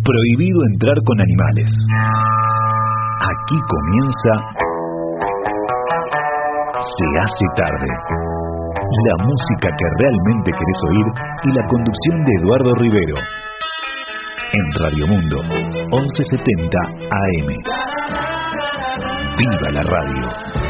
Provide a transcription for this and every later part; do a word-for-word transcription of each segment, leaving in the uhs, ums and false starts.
Prohibido entrar con animales. Aquí comienza Se hace tarde. La música que realmente querés oír y la conducción de Eduardo Rivero. En Radio Mundo, once setenta A M. ¡Viva la radio!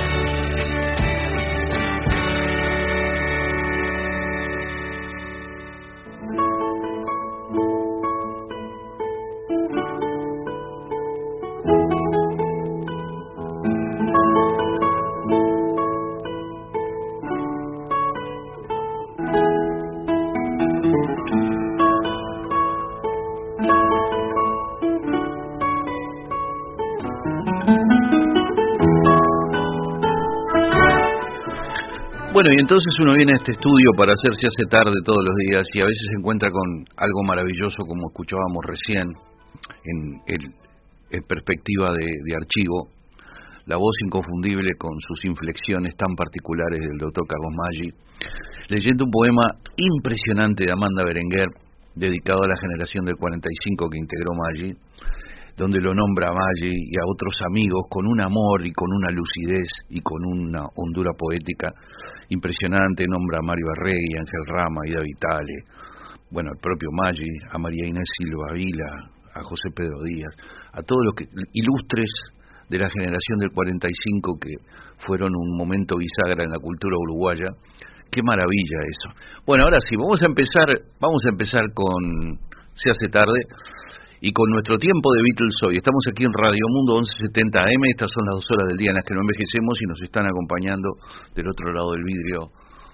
Bueno, y entonces uno viene a este estudio para hacer Se hace tarde todos los días y a veces se encuentra con algo maravilloso como escuchábamos recién en, el, en perspectiva de, de archivo, la voz inconfundible con sus inflexiones tan particulares del doctor Carlos Maggi, leyendo un poema impresionante de Amanda Berenguer, dedicado a la generación del cuarenta y cinco que integró Maggi, donde lo nombra a Maggi y a otros amigos con un amor y con una lucidez y con una hondura poética impresionante. Nombra a Mario Arregui, Ángel Rama, Ida Vitale, bueno, al propio Maggi, a María Inés Silva Vila, a José Pedro Díaz, a todos los que, ilustres de la generación del cuarenta y cinco que fueron un momento bisagra en la cultura uruguaya. Qué maravilla eso. Bueno, ahora sí, vamos a empezar, vamos a empezar con Se hace tarde. Y con nuestro tiempo de Beatles hoy, estamos aquí en Radio Mundo once setenta A M, estas son las dos horas del día en las que no envejecemos y nos están acompañando del otro lado del vidrio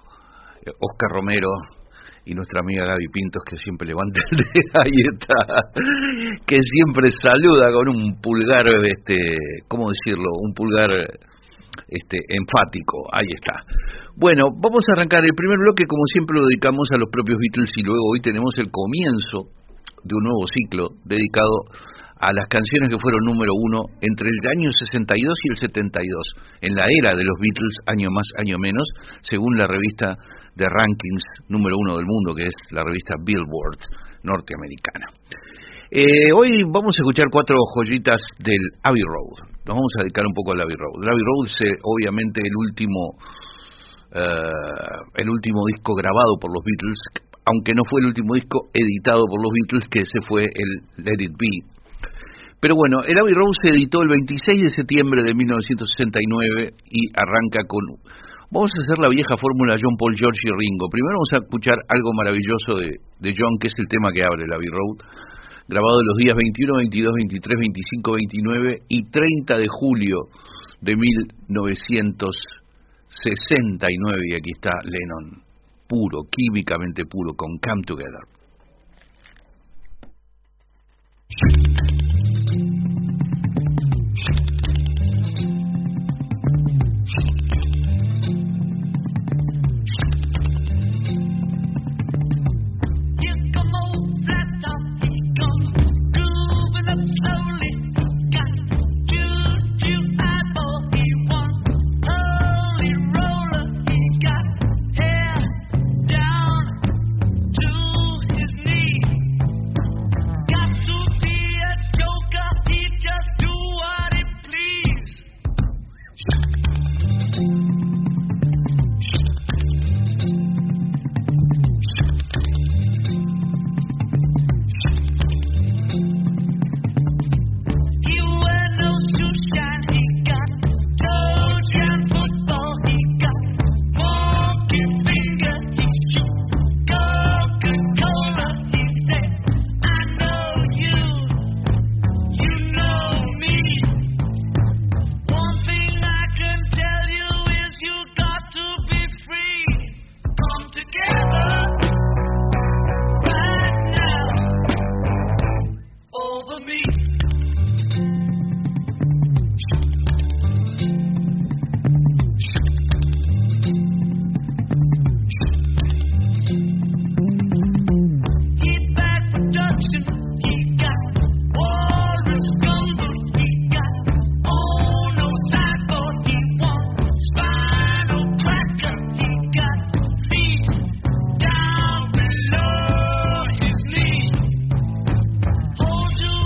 Oscar Romero y nuestra amiga Gaby Pintos, que siempre levanta el dedo, ahí está, que siempre saluda con un pulgar, este, ¿cómo decirlo? Un pulgar este, enfático, ahí está. Bueno, vamos a arrancar el primer bloque, como siempre lo dedicamos a los propios Beatles y luego hoy tenemos el comienzo de un nuevo ciclo dedicado a las canciones que fueron número uno entre el año sesenta y dos y el setenta y dos, en la era de los Beatles, año más, año menos, según la revista de rankings número uno del mundo, que es la revista Billboard norteamericana. Eh, hoy vamos a escuchar cuatro joyitas del Abbey Road. Nos vamos a dedicar un poco al Abbey Road. El Abbey Road es eh, obviamente el último, uh, el último disco grabado por los Beatles, aunque no fue el último disco editado por los Beatles, que ese fue el Let It Be. Pero bueno, el Abbey Road se editó el veintiséis de septiembre de mil novecientos sesenta y nueve y arranca con... Vamos a hacer la vieja fórmula John, Paul, George y Ringo. Primero vamos a escuchar algo maravilloso de, de John, que es el tema que abre el Abbey Road, grabado los días veintiuno, veintidós, veintitrés, veinticinco, veintinueve y treinta de julio de mil novecientos sesenta y nueve, y aquí está Lennon, puro, químicamente puro, con Come Together. Hold you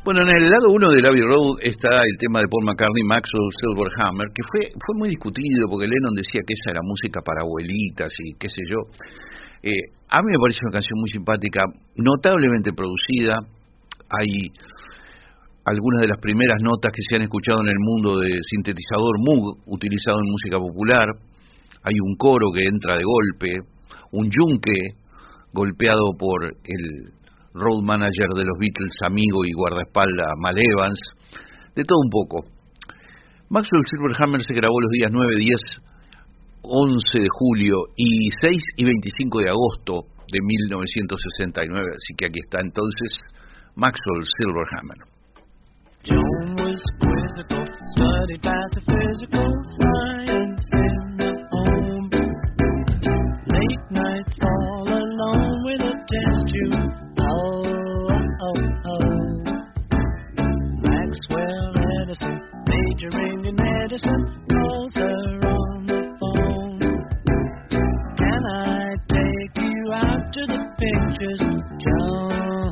Bueno, en el lado uno del Abbey Road está el tema de Paul McCartney, Maxwell Silverhammer, que fue fue muy discutido porque Lennon decía que esa era música para abuelitas y qué sé yo. Eh, a mí me parece una canción muy simpática, notablemente producida. Hay algunas de las primeras notas que se han escuchado en el mundo de sintetizador Moog utilizado en música popular. Hay un coro que entra de golpe, un yunque golpeado por el road manager de los Beatles, amigo y guardaespaldas Mal Evans, de todo un poco. Maxwell Silverhammer se grabó los días nueve, diez, once de julio y seis y veinticinco de agosto de mil novecientos sesenta y nueve, así que aquí está entonces Maxwell Silverhammer. John was quizzical, studied metaphysical science in the home. Late nights all alone with a test tube. Oh, oh, oh. Maxwell Edison, majoring in medicine, calls her on the phone. Can I take you out to the pictures, John?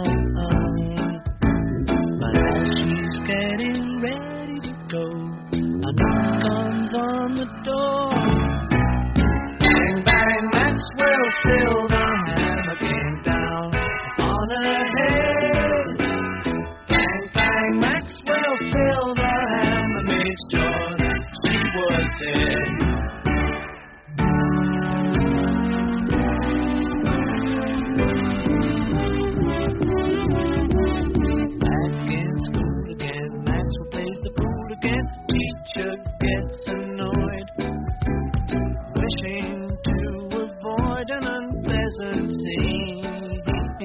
But as she's getting ready to go, a knock comes on the door. Bang, bang, Maxwell Silverhammer came down on her head. Bang, bang, Maxwell Silverhammer made sure that she was dead. Back in school again, Maxwell plays the fool again. Teacher gets annoyed, wishing to avoid an unpleasant scene.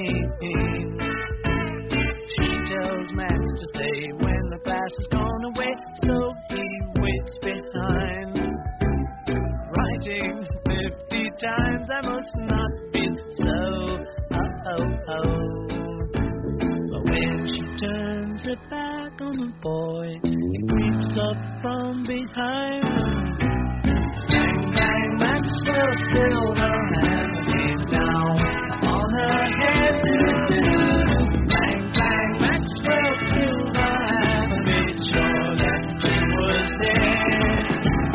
She tells Max to stay when the class has gone away, so he waits behind, writing fifty times, I must not be so. Oh, oh, oh. But when she turns her back on the boy, he creeps up from behind. Bang, bang, Maxwell Silverhammer came down on her head. Bang, bang, Maxwell Silverhammer made sure that she was dead.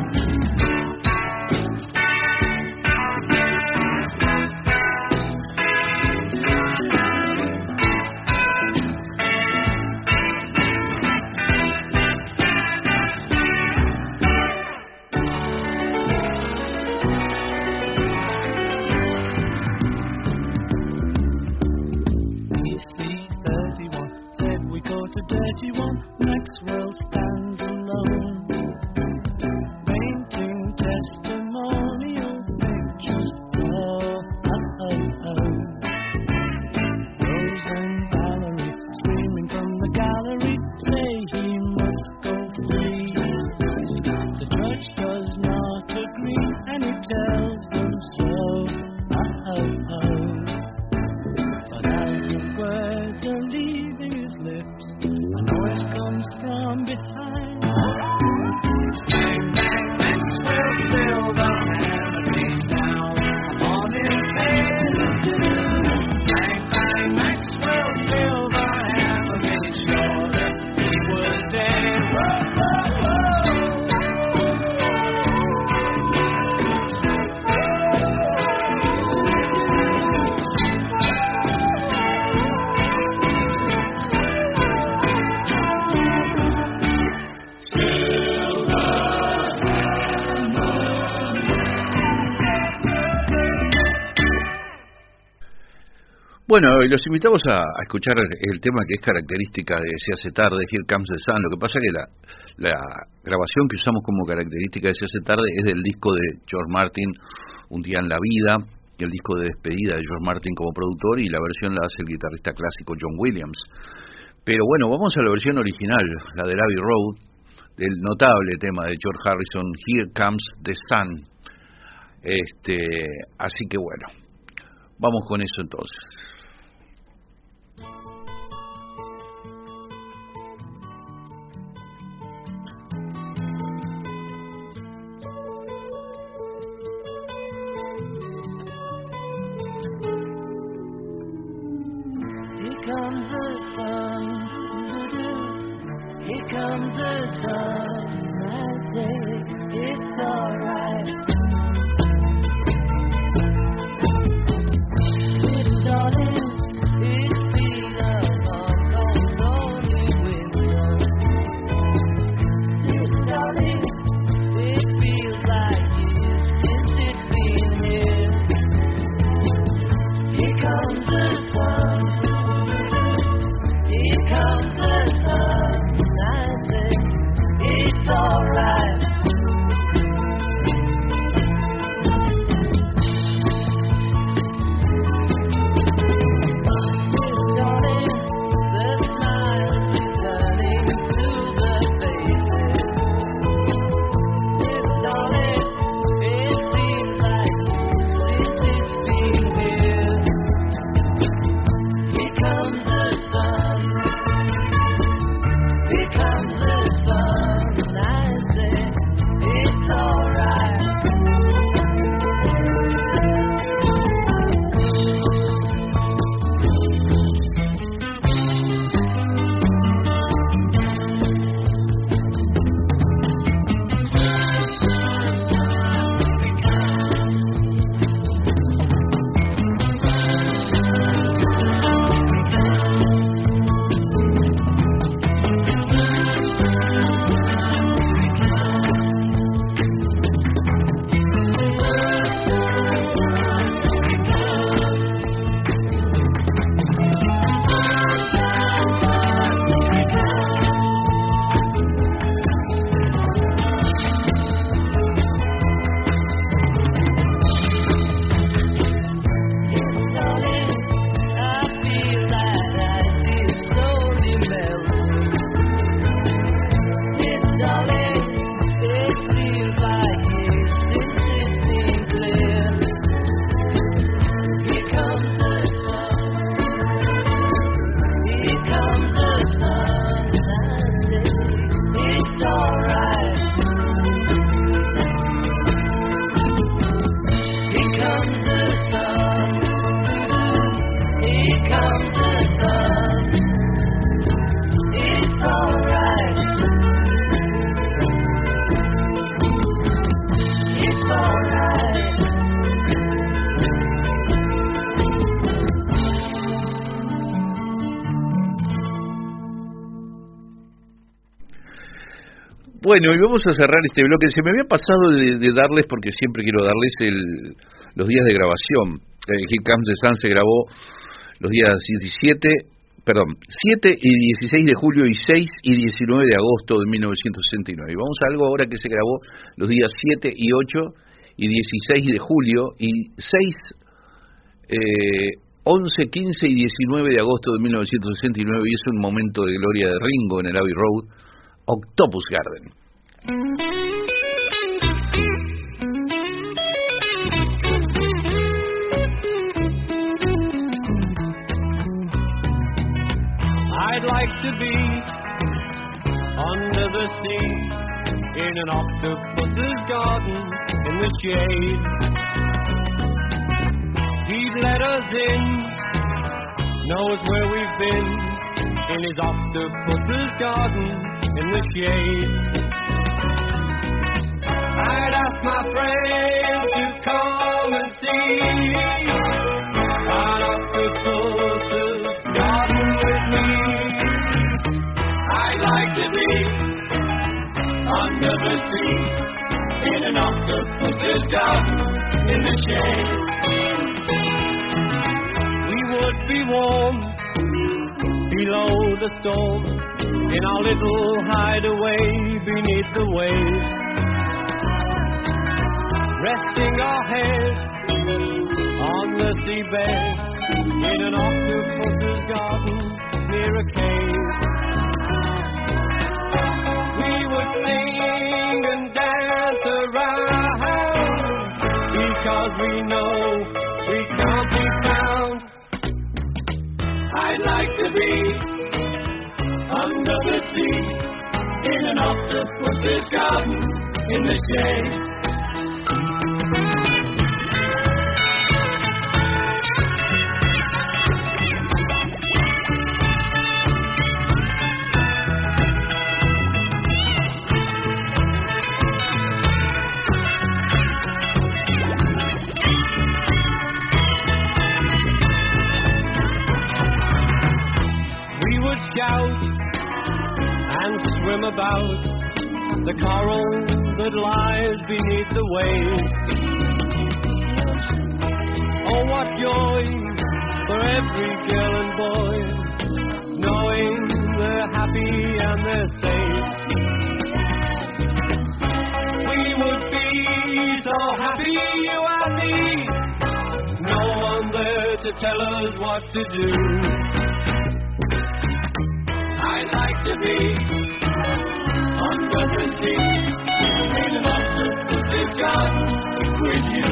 E C thirty-one said we go to dirty one. Maxwell stands alone, painting testimonial pictures. Oh, oh, oh, oh. Rose and Valerie screaming from the gallery say he must go free. The judge does not agree and he tells them so. Oh, oh, oh. But as the words are leaving his lips, a noise comes from behind. Bang, bang, Maxwell Silverhammer came down on his head. Bang, bang, Maxwell Silverhammer made sure that he was dead. Whoa, whoa, Bueno, y los invitamos a, a escuchar el tema que es característica de Se hace tarde, Here Comes the Sun. Lo que pasa es que la, la grabación que usamos como característica de Se hace tarde es del disco de George Martin, Un día en la vida, el disco de despedida de George Martin como productor, y la versión la hace el guitarrista clásico John Williams. Pero bueno, vamos a la versión original, la del Abbey Road, del notable tema de George Harrison, Here Comes the Sun. Este, así que bueno, vamos con eso entonces. Here comes the sun, comes the sun, I say it's alright. Little darling, it's been a long, long, lonely winter. Little darling, it feels like years since it's been here. Here comes the sun. Here comes the sun. I say it's alright. Bueno, y vamos a cerrar este bloque. Se me había pasado de, de darles, porque siempre quiero darles el, los días de grabación. Eh, Here Comes the Sun se grabó los días diecisiete, perdón, siete y dieciséis de julio y seis y diecinueve de agosto de mil novecientos sesenta y nueve. Y vamos a algo ahora que se grabó los días siete y ocho y dieciséis de julio y seis, eh, once, quince y diecinueve de agosto de mil novecientos sesenta y nueve. Y es un momento de gloria de Ringo en el Abbey Road, Octopus Garden. I'd like to be under the sea in an octopus's garden in the shade. He'd let us in, knows where we've been, in his octopus's garden in the shade. I'd ask my friends to come and see an octopus's garden with me. I'd like to be under the sea in an octopus's garden in the shade. We would be warm below the storm in our little hideaway beneath the waves, resting our heads on the seabed in an octopus's garden near a cave. We would sing and dance around because we know we can't be found. I'd like to be under the sea in an octopus's garden in the shade. swim about the coral that lies beneath the waves. Oh, what joy for every girl and boy, knowing they're happy and they're safe. We would be so happy, you and me, no one there to tell us what to do. I'd like to be under the sea, in an octopus's garden with you.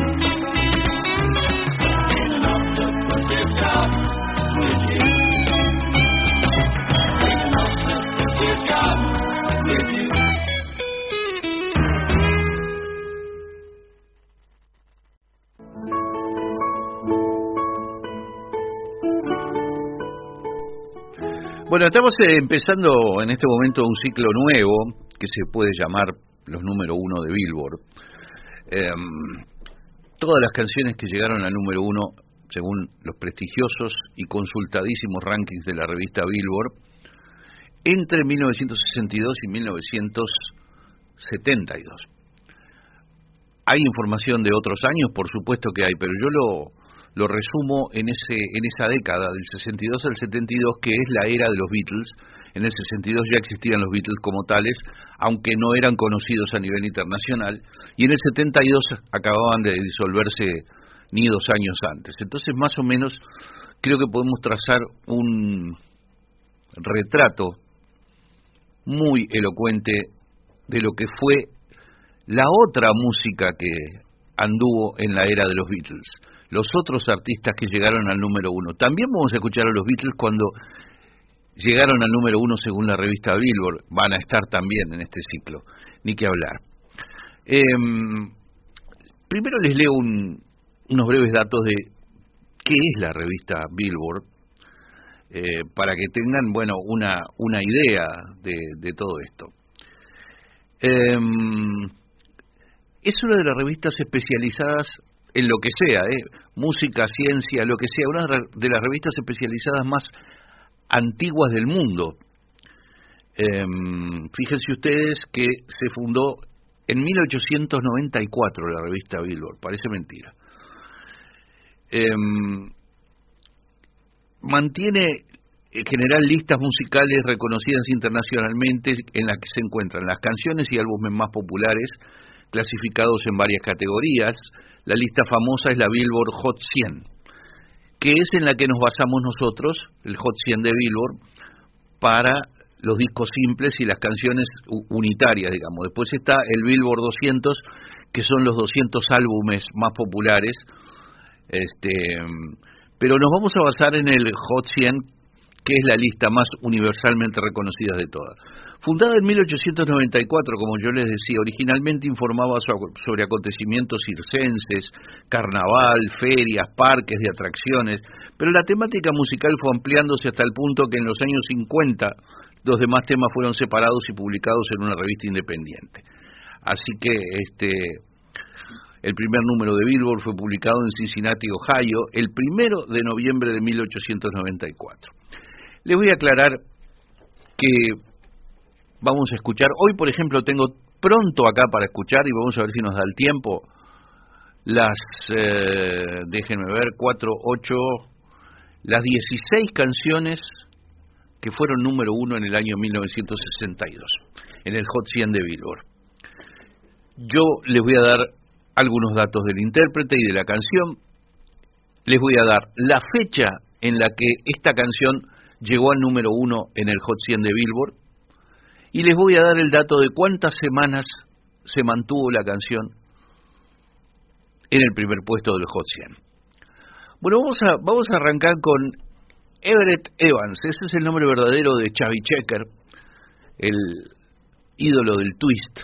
In an octopus's garden with you. In an octopus's garden with you. Bueno, estamos eh, empezando en este momento un ciclo nuevo que se puede llamar los número uno de Billboard. Eh, todas las canciones que llegaron al número uno, según los prestigiosos y consultadísimos rankings de la revista Billboard, entre mil novecientos sesenta y dos y mil novecientos setenta y dos. Hay información de otros años, por supuesto que hay, pero yo lo... lo resumo en ese en esa década, del sesenta y dos al setenta y dos, que es la era de los Beatles. En el sesenta y dos ya existían los Beatles como tales, aunque no eran conocidos a nivel internacional, y en el setenta y dos acababan de disolverse ni dos años antes. Entonces, más o menos, creo que podemos trazar un retrato muy elocuente de lo que fue la otra música que anduvo en la era de los Beatles, los otros artistas que llegaron al número uno. También vamos a escuchar a los Beatles cuando llegaron al número uno según la revista Billboard. Van a estar también en este ciclo, ni que hablar. Eh, primero les leo un, unos breves datos de qué es la revista Billboard, eh, para que tengan, bueno, una, una idea de, de todo esto. Eh, es una de las revistas especializadas en lo que sea, ¿eh? Música, ciencia, lo que sea, una de las revistas especializadas más antiguas del mundo. Eh, fíjense ustedes que se fundó en mil ochocientos noventa y cuatro la revista Billboard, parece mentira. Eh, mantiene en general listas musicales reconocidas internacionalmente en las que se encuentran las canciones y álbumes más populares, clasificados en varias categorías. La lista famosa es la Billboard Hot cien, que es en la que nos basamos nosotros, el Hot cien de Billboard, para los discos simples y las canciones unitarias, digamos. Después está el Billboard doscientos, que son los doscientos álbumes más populares, este, pero nos vamos a basar en el Hot cien, que es la lista más universalmente reconocida de todas. Fundada en mil ochocientos noventa y cuatro, como yo les decía, originalmente informaba sobre acontecimientos circenses, carnaval, ferias, parques de atracciones, pero la temática musical fue ampliándose hasta el punto que en los años cincuenta los demás temas fueron separados y publicados en una revista independiente. Así que este el primer número de Billboard fue publicado en Cincinnati, Ohio, el primero de noviembre de mil ochocientos noventa y cuatro. Les voy a aclarar que vamos a escuchar, hoy por ejemplo tengo pronto acá para escuchar, y vamos a ver si nos da el tiempo, las, eh, déjenme ver, cuatro, ocho, las dieciséis canciones que fueron número uno en el año mil novecientos sesenta y dos, en el Hot cien de Billboard. Yo les voy a dar algunos datos del intérprete y de la canción, les voy a dar la fecha en la que esta canción llegó al número uno en el Hot cien de Billboard, y les voy a dar el dato de cuántas semanas se mantuvo la canción en el primer puesto del Hot cien. Bueno, vamos a, vamos a arrancar con Everett Evans. Ese es el nombre verdadero de Chubby Checker, el ídolo del twist.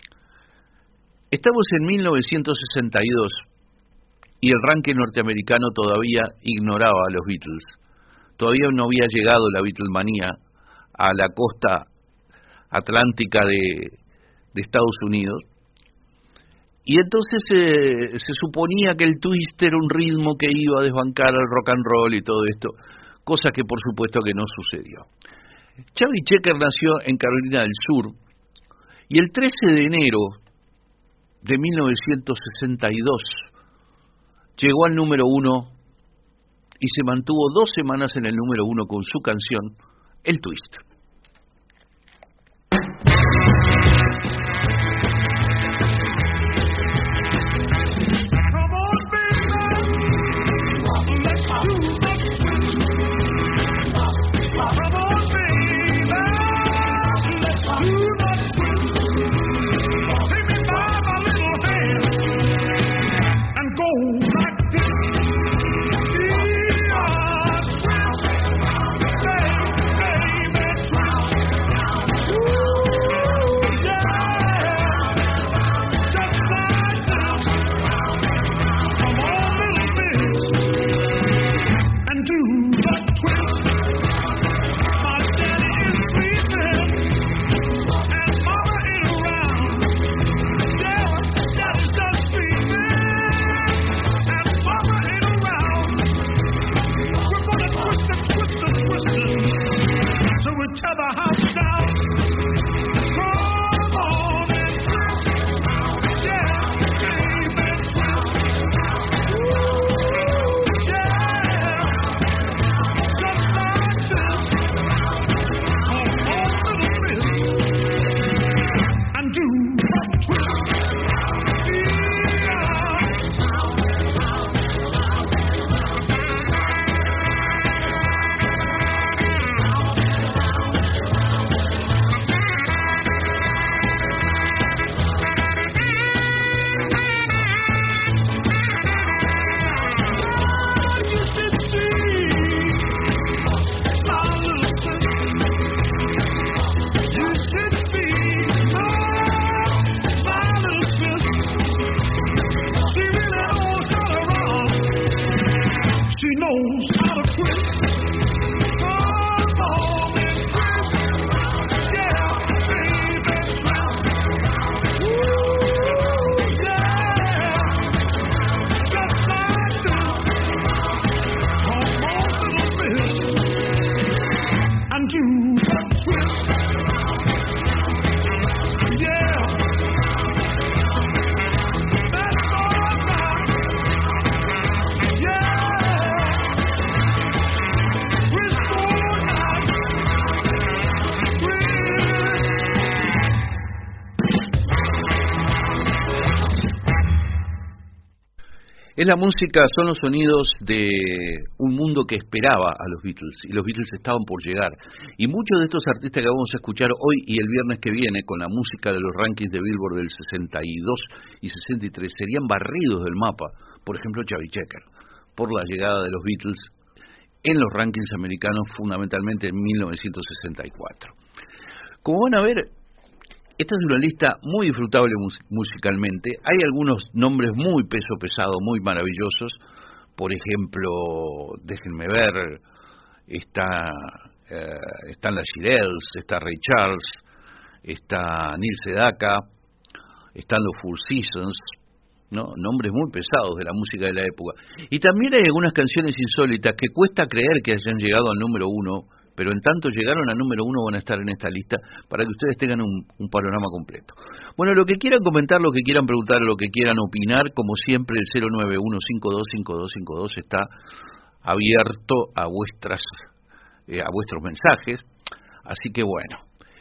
Estamos en mil novecientos sesenta y dos y el ranking norteamericano todavía ignoraba a los Beatles. Todavía no había llegado la Beatlemanía a la costa atlántica de, de Estados Unidos, y entonces eh, se suponía que el twist era un ritmo que iba a desbancar al rock and roll y todo esto, cosa que por supuesto que no sucedió. Chubby Checker nació en Carolina del Sur y el trece de enero de mil novecientos sesenta y dos llegó al número uno y se mantuvo dos semanas en el número uno con su canción El Twist. Es la música, son los sonidos de un mundo que esperaba a los Beatles, y los Beatles estaban por llegar. Y muchos de estos artistas que vamos a escuchar hoy y el viernes que viene, con la música de los rankings de Billboard del sesenta y dos y sesenta y tres, serían barridos del mapa. Por ejemplo, Chubby Checker, por la llegada de los Beatles en los rankings americanos, fundamentalmente en mil novecientos sesenta y cuatro. Como van a ver, esta es una lista muy disfrutable mus- musicalmente. Hay algunos nombres muy peso pesado, muy maravillosos. Por ejemplo, déjenme ver, está, eh, están las Shirelles, está Ray Charles, está Neil Sedaka, están los Four Seasons, ¿no? Nombres muy pesados de la música de la época. Y también hay algunas canciones insólitas que cuesta creer que hayan llegado al número uno, pero en tanto llegaron al número uno van a estar en esta lista para que ustedes tengan un, un panorama completo. Bueno, lo que quieran comentar, lo que quieran preguntar, lo que quieran opinar, como siempre el cero nueve uno cinco dos cinco dos cinco dos está abierto a vuestras eh, a vuestros mensajes. Así que bueno,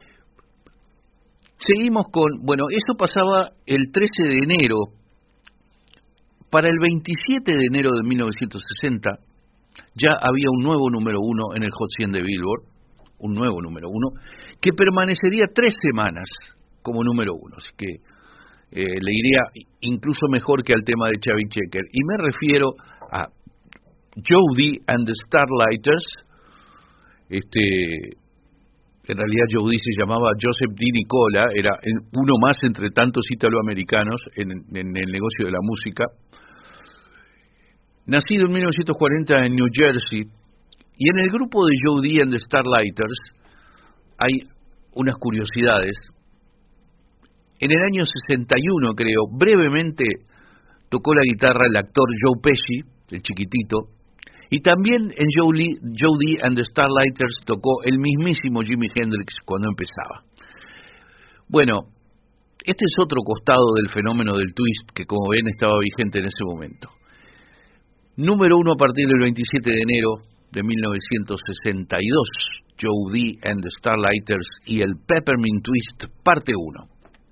seguimos con, bueno, eso pasaba el trece de enero. Para el veintisiete de enero de mil novecientos sesenta ya había un nuevo número uno en el Hot cien de Billboard, un nuevo número uno, que permanecería tres semanas como número uno, así que eh, le iría incluso mejor que al tema de Chubby Checker. Y me refiero a Jody and the Starlighters. Este, en realidad Jody se llamaba Joseph Di Nicola, era uno más entre tantos italoamericanos en, en el negocio de la música. Nacido en mil novecientos cuarenta en New Jersey, y en el grupo de Jody and the Starlighters hay unas curiosidades. En el año sesenta y uno, creo, brevemente tocó la guitarra el actor Joe Pesci, el chiquitito, Y también en Joe, Lee, Joe Dee and the Starlighters tocó el mismísimo Jimi Hendrix cuando empezaba. Bueno, este es otro costado del fenómeno del twist que, como ven, estaba vigente en ese momento. Número uno a partir del veintisiete de enero de mil novecientos sesenta y dos, Joe Dee and the Starlighters y el Peppermint Twist, parte uno.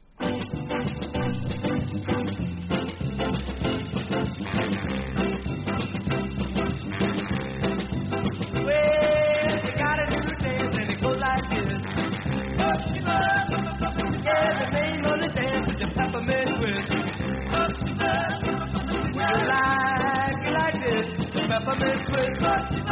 Peppermint twist, round and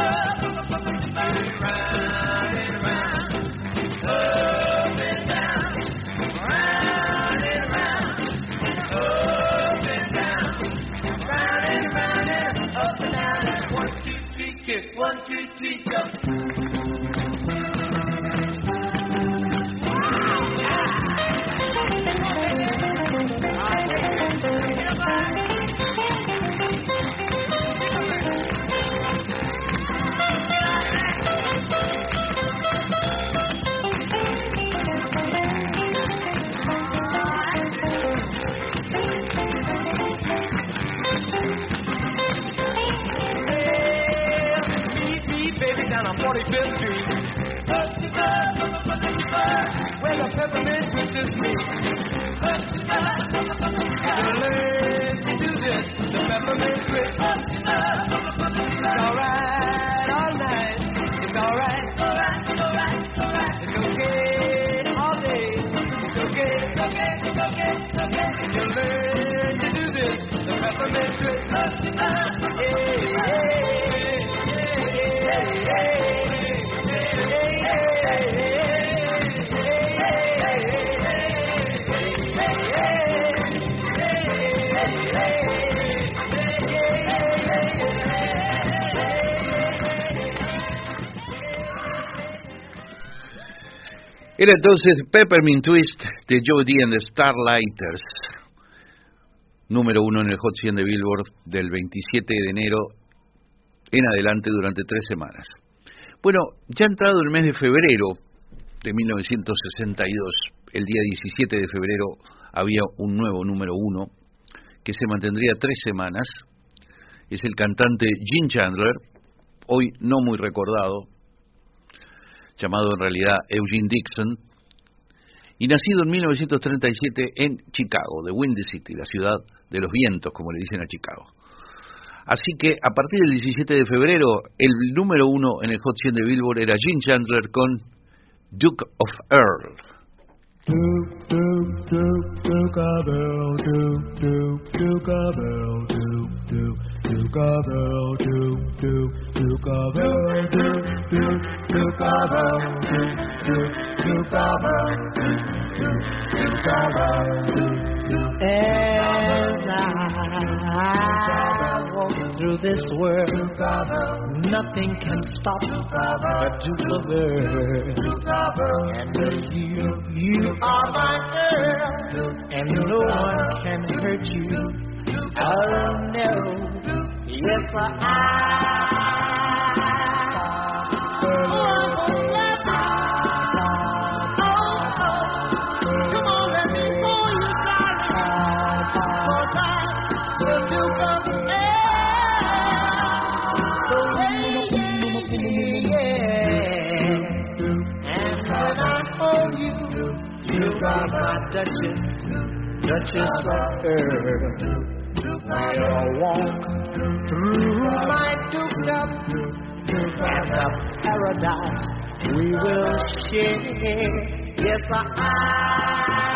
round, up and down, round and round, up and down, round and round and up and down. One, two, three, kick. One, two, three, jump. forty-fifth Street, where the peppermint twist is me. Learn to do this, the peppermint twist. It's alright all night, it's alright, alright, alright, alright. It's okay all day, it's okay, it's okay, it's okay, it's okay. You learn to do this, the peppermint twist. Hey, hey, hey, hey. Era entonces Peppermint Twist de Joe Dee and the Starlighters, número uno en el Hot cien de Billboard del veintisiete de enero en adelante durante tres semanas. Bueno, ya entrado el mes de febrero de mil novecientos sesenta y dos, el día diecisiete de febrero había un nuevo número uno que se mantendría tres semanas. Es el cantante Gene Chandler, hoy no muy recordado, llamado en realidad Eugene Dixon, y nacido en mil novecientos treinta y siete en Chicago, de Windy City, la ciudad de los vientos, como le dicen a Chicago. Así que a partir del diecisiete de febrero, el número uno en el Hot cien de Billboard era Gene Chandler con Duke of Earl. Duke, Duke, Duke, Duke of Earl, Duke, Duke, Duke of Earl, Duke, Duke, Duke of Earl, Duke, Duke, Duke of Earl, Duke, Duke, Duke of Earl, Duke, Duke, Duke of Earl, Duke, Duke of Earl, Duke, Duke. As I walk through this world, nothing can stop the Duke of Earl. And you, you are my girl, and no one can hurt you. Oh no, yes I. Duchess, Duchess of Earl, we'll walk through my duked up and the paradise we will share. Yes, I.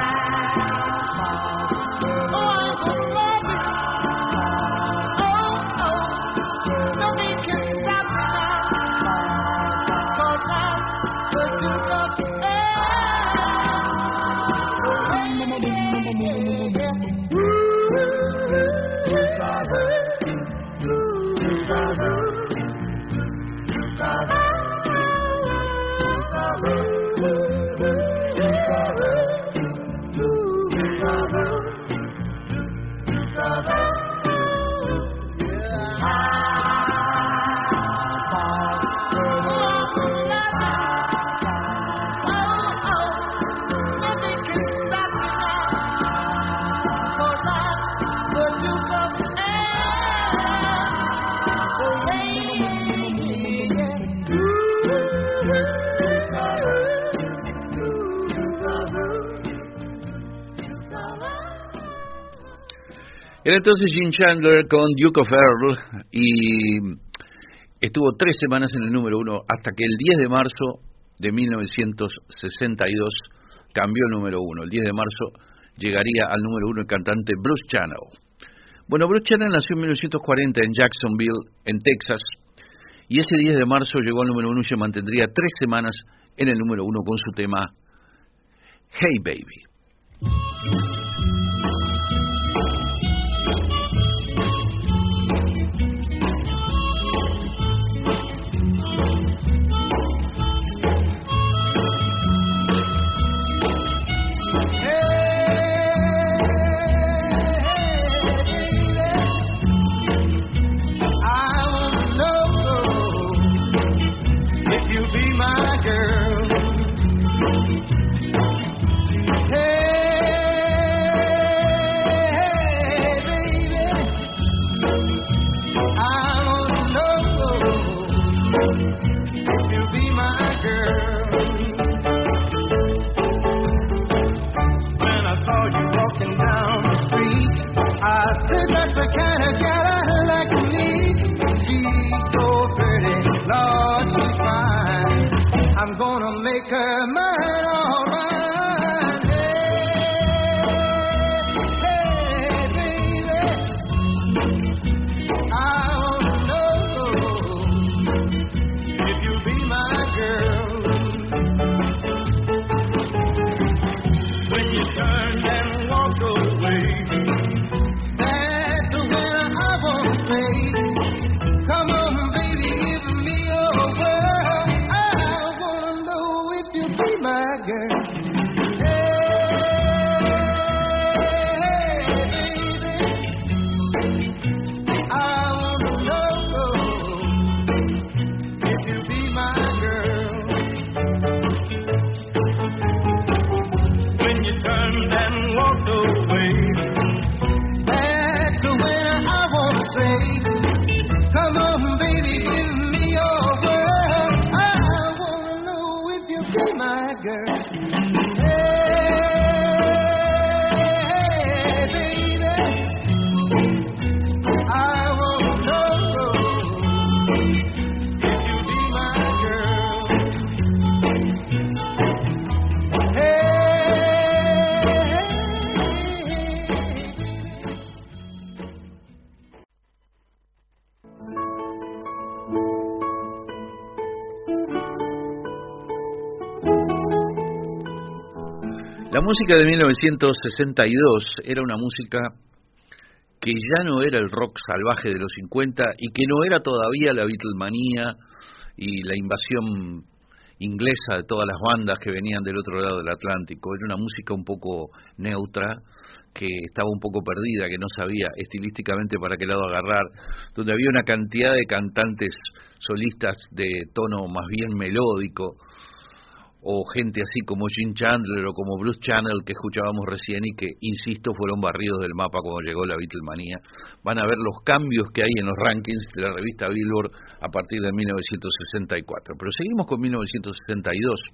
Era entonces Gene Chandler con Duke of Earl y estuvo tres semanas en el número uno hasta que el diez de marzo de mil novecientos sesenta y dos cambió el número uno. El diez de marzo llegaría al número uno el cantante Bruce Channel. Bueno, Bruce Channel nació en mil novecientos cuarenta en Jacksonville, en Texas, y ese diez de marzo llegó al número uno y se mantendría tres semanas en el número uno con su tema Hey Baby. La música de mil novecientos sesenta y dos era una música que ya no era el rock salvaje de los cincuenta y que no era todavía la Beatlemanía y la invasión inglesa de todas las bandas que venían del otro lado del Atlántico. Era una música un poco neutra, que estaba un poco perdida, que no sabía estilísticamente para qué lado agarrar, donde había una cantidad de cantantes solistas de tono más bien melódico, o gente así como Gene Chandler o como Bruce Channel que escuchábamos recién y que, insisto, fueron barridos del mapa cuando llegó la Beatlemanía. Van a ver los cambios que hay en los rankings de la revista Billboard a partir de mil novecientos sesenta y cuatro. Pero seguimos con mil novecientos sesenta y dos.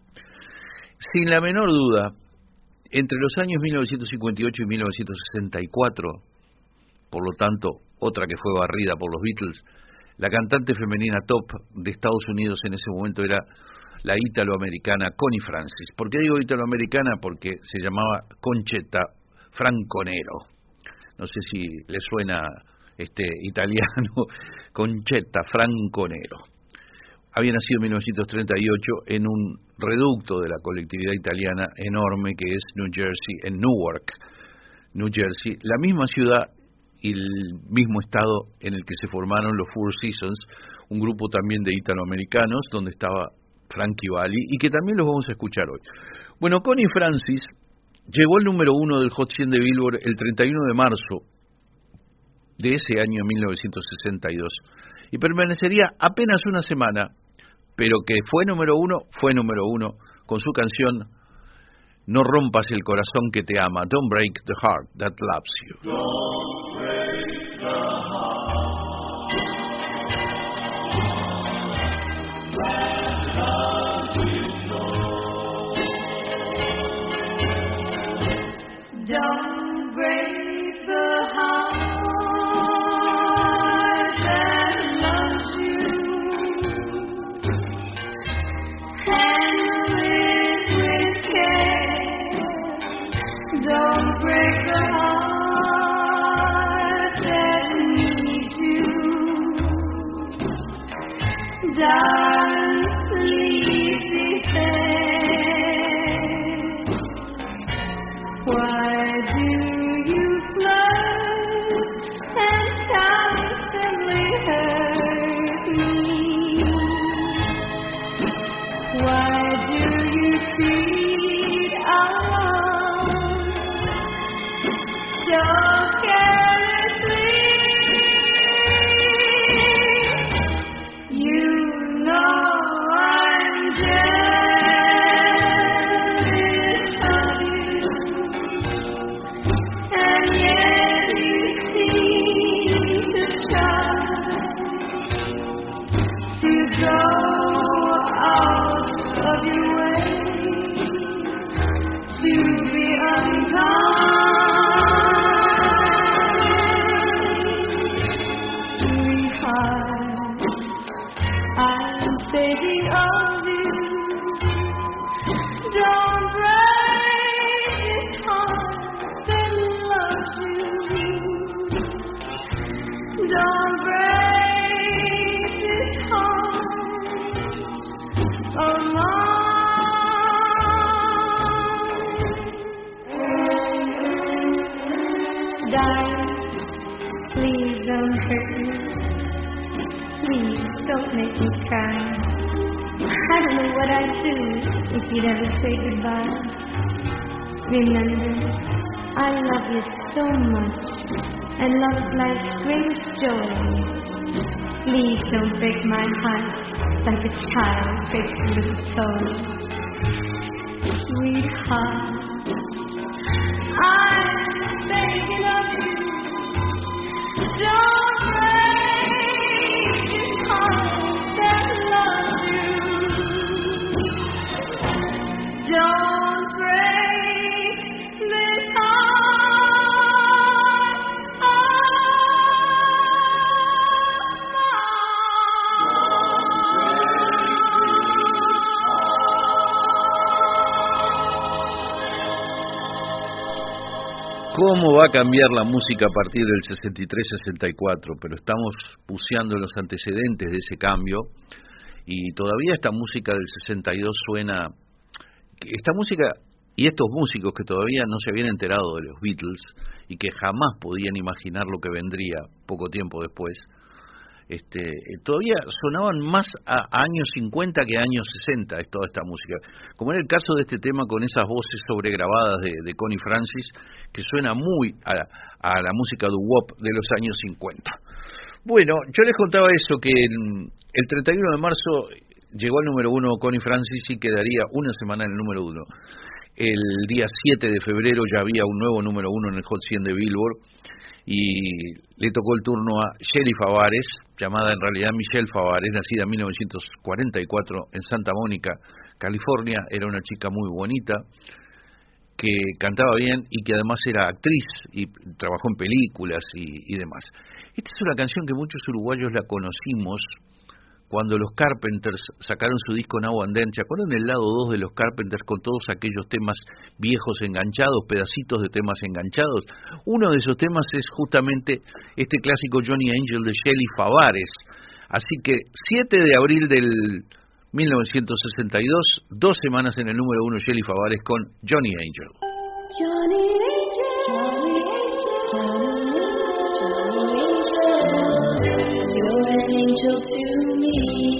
Sin la menor duda, entre los años mil novecientos cincuenta y ocho y mil novecientos sesenta y cuatro, por lo tanto, otra que fue barrida por los Beatles, la cantante femenina top de Estados Unidos en ese momento era la italoamericana Connie Francis. ¿Por qué digo italoamericana? Porque se llamaba Concetta Franconero. No sé si le suena este italiano, Concetta Franconero. Había nacido en mil novecientos treinta y ocho en un reducto de la colectividad italiana enorme que es New Jersey, en Newark, New Jersey, la misma ciudad y el mismo estado en el que se formaron los Four Seasons, un grupo también de italoamericanos donde estaba Frankie Valli, y que también los vamos a escuchar hoy. Bueno, Connie Francis llegó al número uno del Hot cien de Billboard el treinta y uno de marzo de ese año mil novecientos sesenta y dos, y permanecería apenas una semana, pero que fue número uno, fue número uno, con su canción No rompas el corazón que te ama, Don't break the heart that loves you. Don't break the heart that loves you so. Don't break the heart do you flirt and constantly hurt me? Why do you cheat alone so carelessly? You know I'm jealous of you, and yet you seem to try to go out of your way to be unkind. Sweetheart, I'm thinking of you. Don't break this heart that loves you. Don't break this heart of mine. Darling, please don't hurt me. Please don't make me cry. I don't know what I'd do if you'd ever say goodbye. Remember, I love you so much, and love's life's greatest joy. Please don't break my heart like a child breaks a little toy. Sweetheart, I'm thinking of you. Don't break this heart that loves you. Don't break this heart of ¿Cómo va a cambiar la música a partir del sesenta y tres sesenta y cuatro? Pero estamos buceando en los antecedentes de ese cambio y todavía esta música del sesenta y dos suena... Esta música y estos músicos que todavía no se habían enterado de los Beatles y que jamás podían imaginar lo que vendría poco tiempo después, este, todavía sonaban más a años cincuenta que a años sesenta, es toda esta música. Como era el caso de este tema con esas voces sobregrabadas de, de Connie Francis, que suena muy a, a la música doo-wop de los años cincuenta. Bueno, yo les contaba eso, que el, el treinta y uno de marzo llegó al número uno Connie Francis y quedaría una semana en el número uno. El día siete de febrero ya había un nuevo número uno en el Hot cien de Billboard y le tocó el turno a Shelley Favares, llamada en realidad Michelle Favares, nacida en mil novecientos cuarenta y cuatro en Santa Mónica, California. Era una chica muy bonita, que cantaba bien y que además era actriz y trabajó en películas y, y demás. Esta es una canción que muchos uruguayos la conocimos cuando los Carpenters sacaron su disco Now and Then. ¿Se acuerdan del lado dos de los Carpenters con todos aquellos temas viejos enganchados, pedacitos de temas enganchados? Uno de esos temas es justamente este clásico Johnny Angel de Shelley Favares. Así que siete de abril del mil novecientos sesenta y dos, dos semanas en el número uno Shelley Favares con Johnny Angel. Johnny Angel, Johnny Angel, you're an angel to me.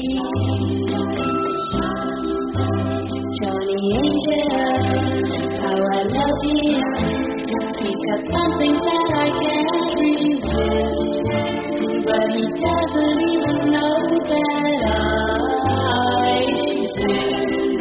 Johnny Angel, how I love you. He's got something that I can't resist, but he doesn't even know that I exist.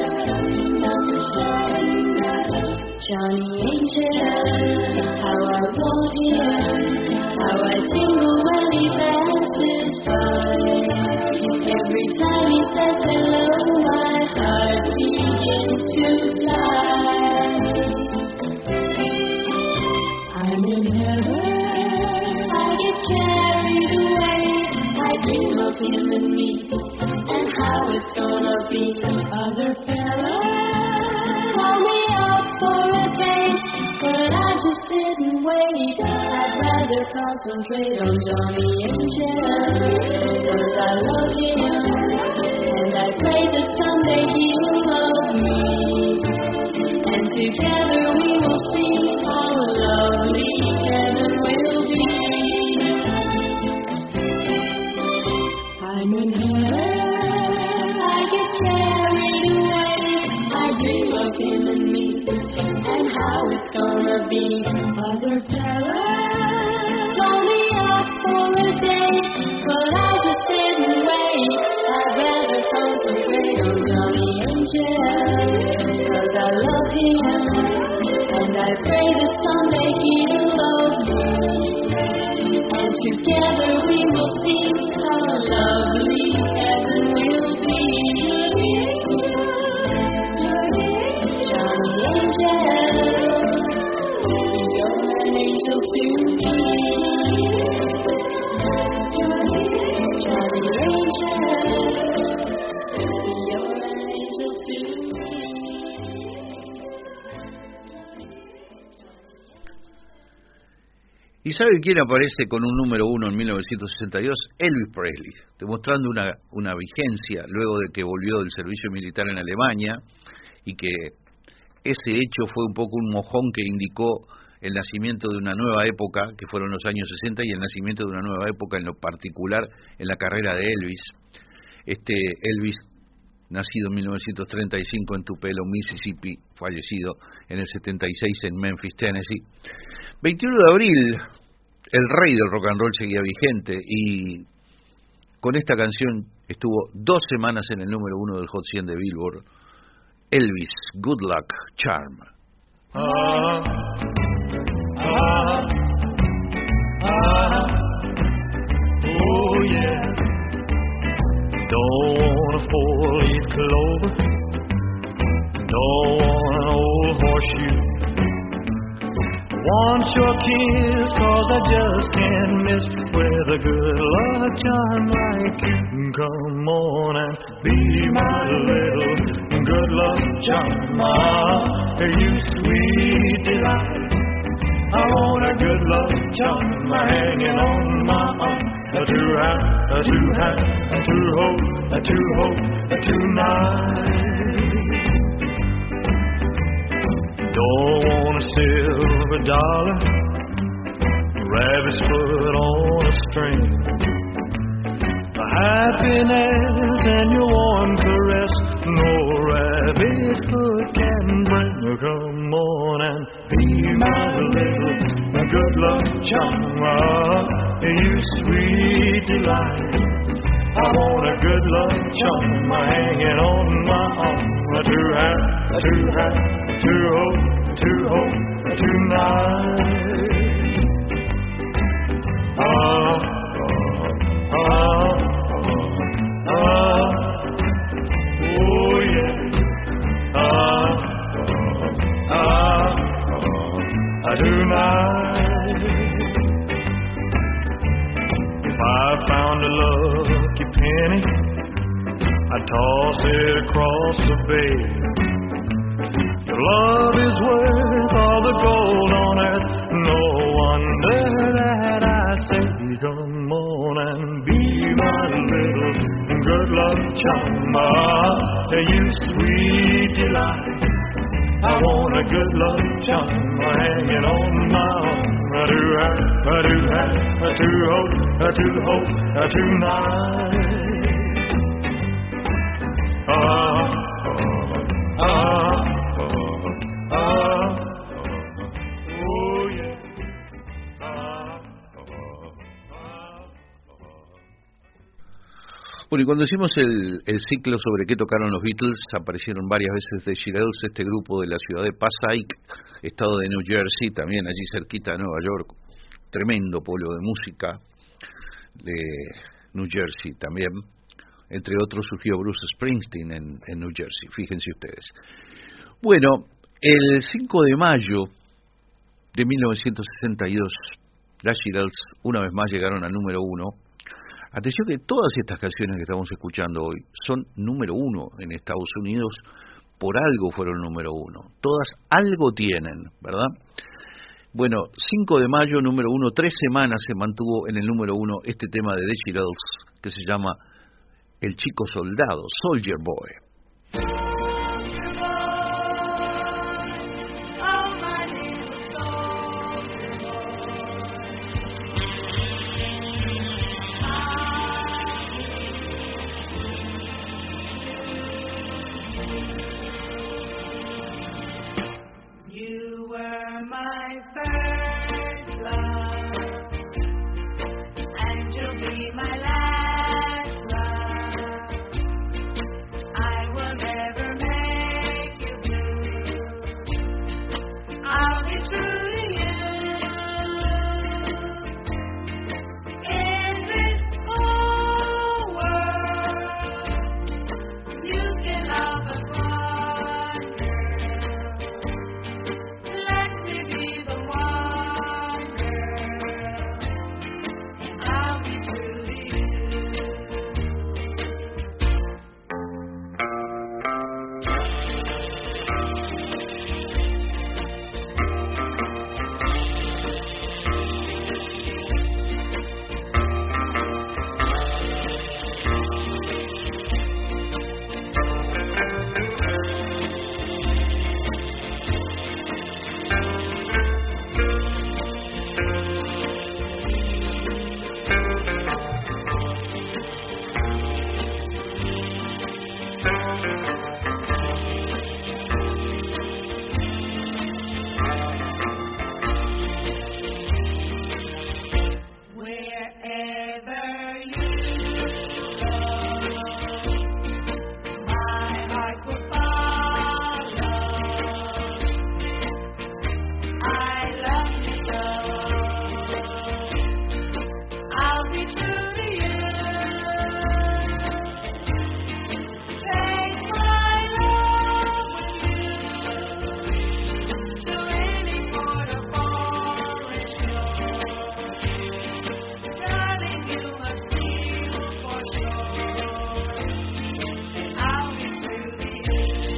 Johnny Angel, how I want him, how I tingle when he passes by. Every time he says hello, my heart begins to fly. I'm in heaven, I get carried away. I dream of him and me, and how it's gonna be. Other fellas call me out for a date, but I just sit and wait. I'd rather concentrate on Johnny Angel, 'cause I love him, and I pray that someday he'll love me, and together we will see our love. how it's gonna be. Other fellas told me up for a date, but I just didn't wait. I'd rather concentrate on Johnny Angel, 'cause I love him, and I pray that someday he'll love me, and together we will see how lovely heaven will be. Johnny Angel, you're an angel to me. Johnny Angel, you're an angel to me. ¿Y sabe quién aparece con un número uno en mil novecientos sesenta y dos? Elvis Presley, demostrando una, una vigencia luego de que volvió del servicio militar en Alemania, y que ese hecho fue un poco un mojón que indicó el nacimiento de una nueva época, que fueron los años sesenta, y el nacimiento de una nueva época en lo particular en la carrera de Elvis. Este Elvis, nacido en mil novecientos treinta y cinco en Tupelo, Mississippi, fallecido en el setenta y seis en Memphis, Tennessee. veintiuno de abril, el rey del rock and roll seguía vigente, y con esta canción estuvo dos semanas en el número uno del Hot cien de Billboard. Elvis, Good Luck Charm. Ah, ah, ah, oh yeah. Don't want a four-leaf clover, don't want an old horseshoe. Want your kiss, 'cause I just can't miss with a good luck charm like you. Come on and be my little good luck charm, ah, you sweet delight. I want a good luck charm hanging on my arm, to have, to have, to hold, to hold tonight. Don't want a silver dollar, rabbit's foot on a string, a happiness and your warm caress no rabbit's foot can bring. Come on and be my little good luck charm, ah, you sweet delight. I want a good luck charm hanging on my arm, to have, to have, to hold, to hold tonight. Ah, ah, ah, ah, oh yeah. Ah, ah, ah, tonight. If I found a lucky penny, I'd toss it across the bay. Your love is worth all the gold on earth, no wonder that I say, come on and be my little good luck charm, ah, you sweet delight. I want a good luck charm hanging on my arm, to have, to have, to hold, to hold tonight. Ah, ah, ah. Bueno, y cuando hicimos el, el ciclo sobre qué tocaron los Beatles, aparecieron varias veces The Shirelles, este grupo de la ciudad de Passaic, estado de New Jersey, también allí cerquita de Nueva York, tremendo pueblo de música de New Jersey también. Entre otros surgió Bruce Springsteen en, en New Jersey, fíjense ustedes. Bueno, el cinco de mayo de mil novecientos sesenta y dos, las Shirelles una vez más llegaron al número uno. Atención que todas estas canciones que estamos escuchando hoy son número uno en Estados Unidos, por algo fueron número uno. Todas algo tienen, ¿verdad? Bueno, cinco de mayo, número uno, tres semanas se mantuvo en el número uno este tema de The Shirelles, que se llama El Chico Soldado, Soldier Boy. You were my first love, and you'll be my last love. I will never make you blue. I'll be true to you. In this whole world, you can love but one girl. Let me be the one girl, and I'll be true to you. Wherever you go, my heart will follow. I love you so. I'll be true to you. Take my love with you to any port or forest shore. Darling, you must feel for sure that I'll be true to you.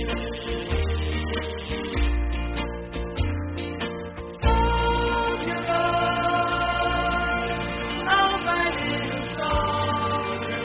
Soldier boy, oh my little soldier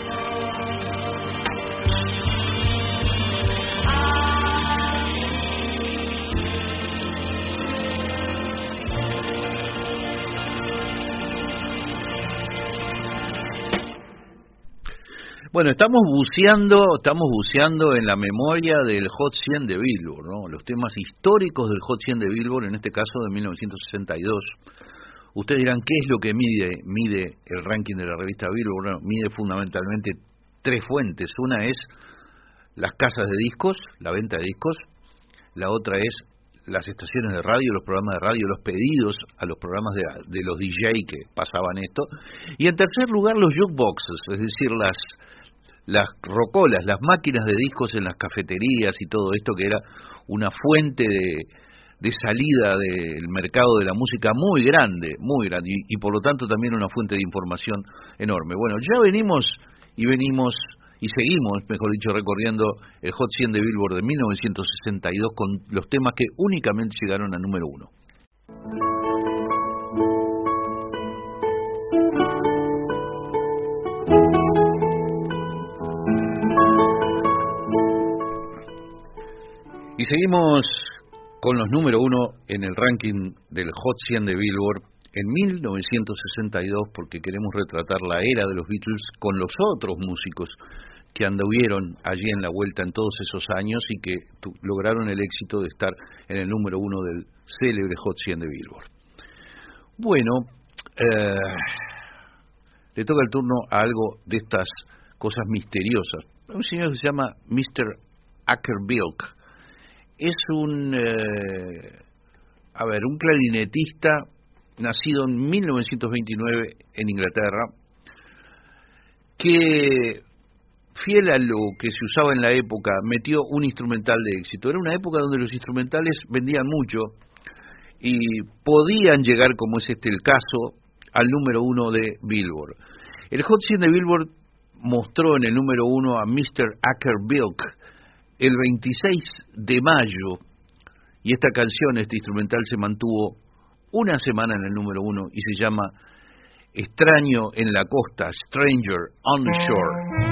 Bueno, estamos buceando, estamos buceando en la memoria del Hot cien de Billboard, ¿no? Los temas históricos del Hot cien de Billboard, en este caso de mil novecientos sesenta y dos. Ustedes dirán, ¿qué es lo que mide mide el ranking de la revista Billboard? Bueno, mide fundamentalmente tres fuentes. Una es las casas de discos, la venta de discos. La otra es las estaciones de radio, los programas de radio, los pedidos a los programas de, de los D J que pasaban esto. Y en tercer lugar, los jukeboxes, es decir, las las rocolas, las máquinas de discos en las cafeterías y todo esto, que era una fuente de, de salida del mercado de la música muy grande, muy grande, y, y por lo tanto también una fuente de información enorme. Bueno, ya venimos y venimos y seguimos, mejor dicho, recorriendo el Hot cien de Billboard de mil novecientos sesenta y dos con los temas que únicamente llegaron a número uno. Y seguimos con los número uno en el ranking del Hot cien de Billboard en mil novecientos sesenta y dos, porque queremos retratar la era de los Beatles con los otros músicos que anduvieron allí en la vuelta en todos esos años y que tu, lograron el éxito de estar en el número uno del célebre Hot cien de Billboard. Bueno, eh, le toca el turno a algo de estas cosas misteriosas. Un señor que se llama mister Acker-Bilk. Es un, eh, a ver, un clarinetista nacido en mil novecientos veintinueve en Inglaterra, que, fiel a lo que se usaba en la época, metió un instrumental de éxito. Era una época donde los instrumentales vendían mucho y podían llegar, como es este el caso, al número uno de Billboard. El Hot cien de Billboard mostró en el número uno a mister Acker-Bilk el veintiséis de mayo, y esta canción, este instrumental, se mantuvo una semana en el número uno y se llama Extraño en la costa, Stranger on the Shore.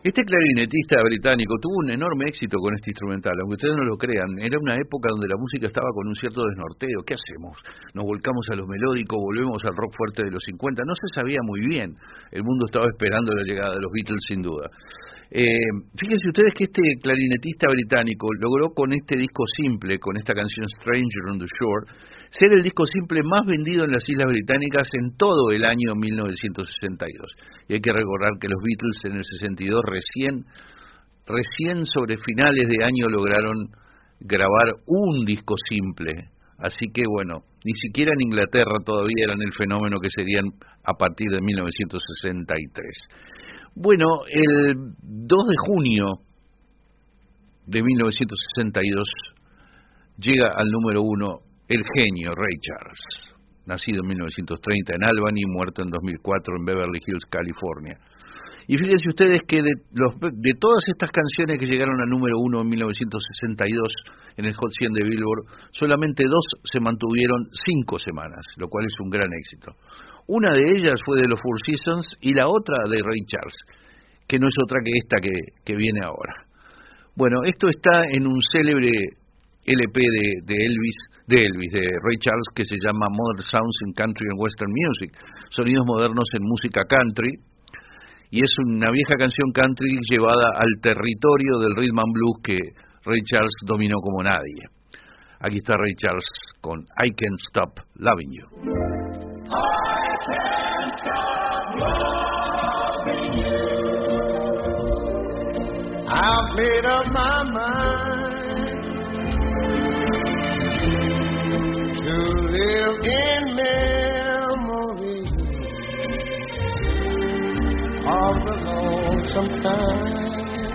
Este clarinetista británico tuvo un enorme éxito con este instrumental, aunque ustedes no lo crean. Era una época donde la música estaba con un cierto desnorteo. ¿Qué hacemos? ¿Nos volcamos a lo melódico? ¿Volvemos al rock fuerte de los cincuenta? No se sabía muy bien. El mundo estaba esperando la llegada de los Beatles, sin duda. Eh, fíjense ustedes que este clarinetista británico logró con este disco simple, con esta canción Stranger on the Shore, ser el disco simple más vendido en las Islas Británicas en todo el año mil novecientos sesenta y dos. Y hay que recordar que los Beatles en el sesenta y dos recién, recién sobre finales de año lograron grabar un disco simple. Así que bueno, ni siquiera en Inglaterra todavía eran el fenómeno que serían a partir de mil novecientos sesenta y tres. Bueno, el dos de junio de mil novecientos sesenta y dos llega al número uno el genio Ray Charles, nacido en mil novecientos treinta en Albany, muerto en dos mil cuatro en Beverly Hills, California. Y fíjense ustedes que de, los, de todas estas canciones que llegaron al número uno en mil novecientos sesenta y dos en el Hot cien de Billboard, solamente dos se mantuvieron cinco semanas, lo cual es un gran éxito. Una de ellas fue de los Four Seasons y la otra de Ray Charles, que no es otra que esta que, que viene ahora. Bueno, esto está en un célebre L P de, de Elvis, de Elvis, de Ray Charles, que se llama Modern Sounds in Country and Western Music, sonidos modernos en música country, y es una vieja canción country llevada al territorio del rhythm and blues que Ray Charles dominó como nadie. Aquí está Ray Charles con I Can't Stop Loving You. I can't stop loving you. I've made up my mind to live in memory of the lonesome time.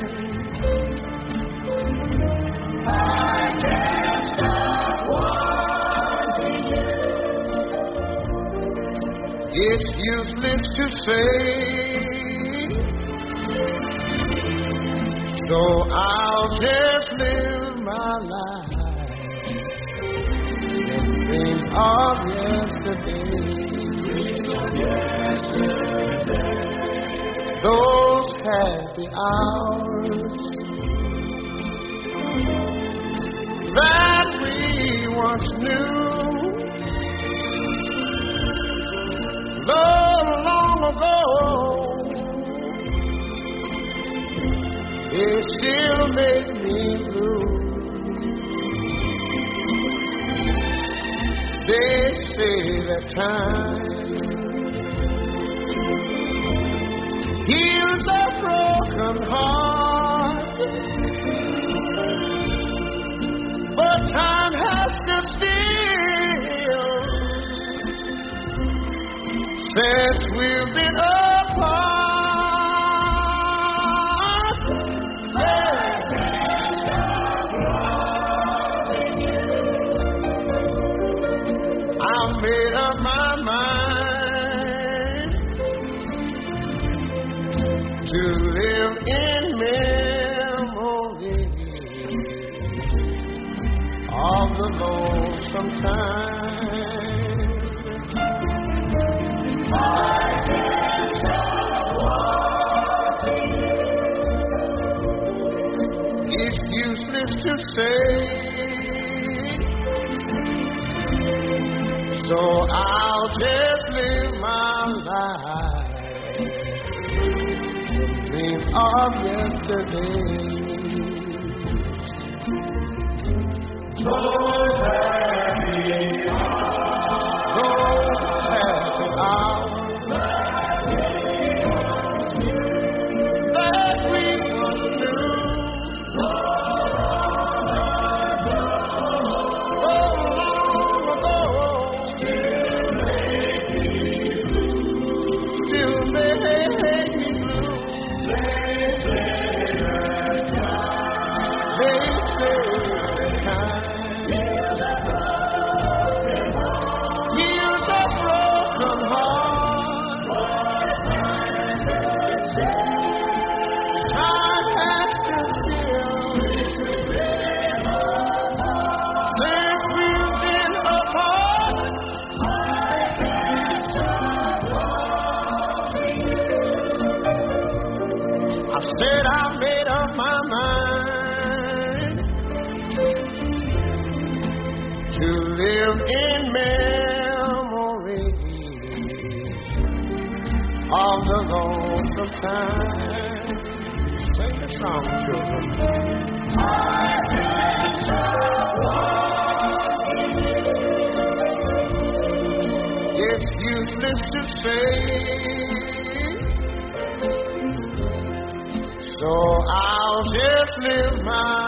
I can't stop wanting you. It's useless to say, so I'll just live my life and think of yesterday. Those happy hours that we once knew, long, long ago, it still makes me blue. They say that time heals a broken heart, but time has to still, since we've been apart. I made up my mind to live in memory of the lonesome time. I can't stop wanting you. It's useless to say, so I'll just live my life and dream of yesterday. Those happy hours, those happy hours that we once knew, so long ago, still make me blue. Still make me blue. They say that time, they say that time heals a broken heart, heals a broken heart. Time has to still, since we've been apart. I said live in memory of the lonesome time. Sing the song, children. I am so longing. It's useless to say, so I'll just live my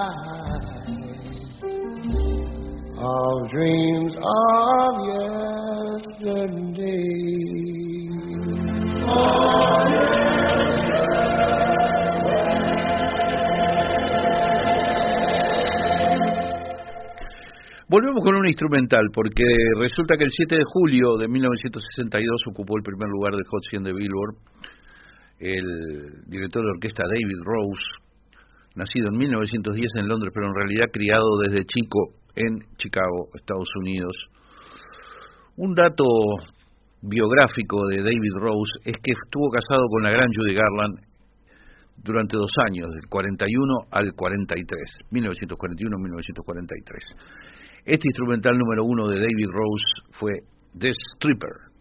life of dreams of yesterday. Oh, volvemos con un instrumental, porque resulta que el siete de julio de mil novecientos sesenta y dos ocupó el primer lugar del Hot cien de Billboard el director de orquesta David Rose, nacido en mil novecientos diez en Londres, pero en realidad criado desde chico en Chicago, Estados Unidos. Un dato biográfico de David Rose es que estuvo casado con la gran Judy Garland durante dos años, del cuarenta y uno al cuarenta y tres, mil novecientos cuarenta y uno a mil novecientos cuarenta y tres. Este instrumental número uno de David Rose fue The Stripper.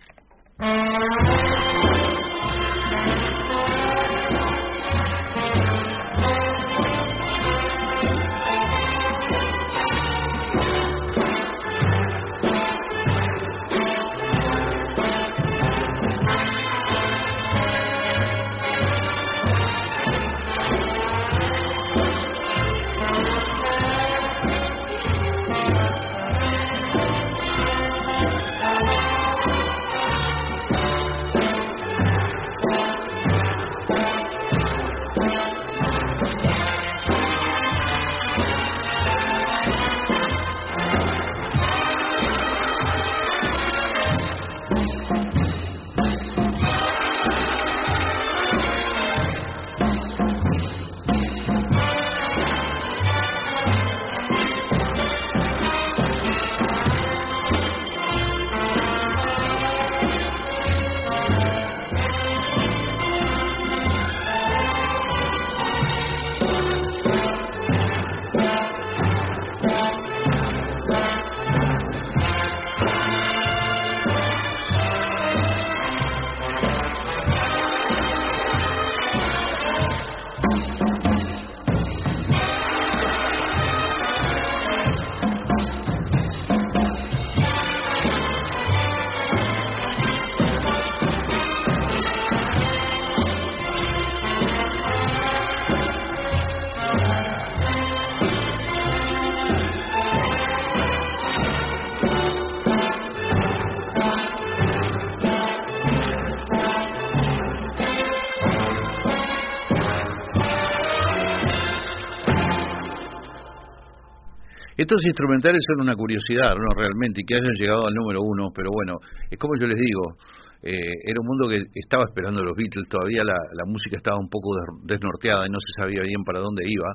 Estos instrumentales son una curiosidad, ¿no? Realmente, y que hayan llegado al número uno, pero bueno, es como yo les digo, eh, era un mundo que estaba esperando a los Beatles, todavía la, la música estaba un poco desnorteada y no se sabía bien para dónde iba,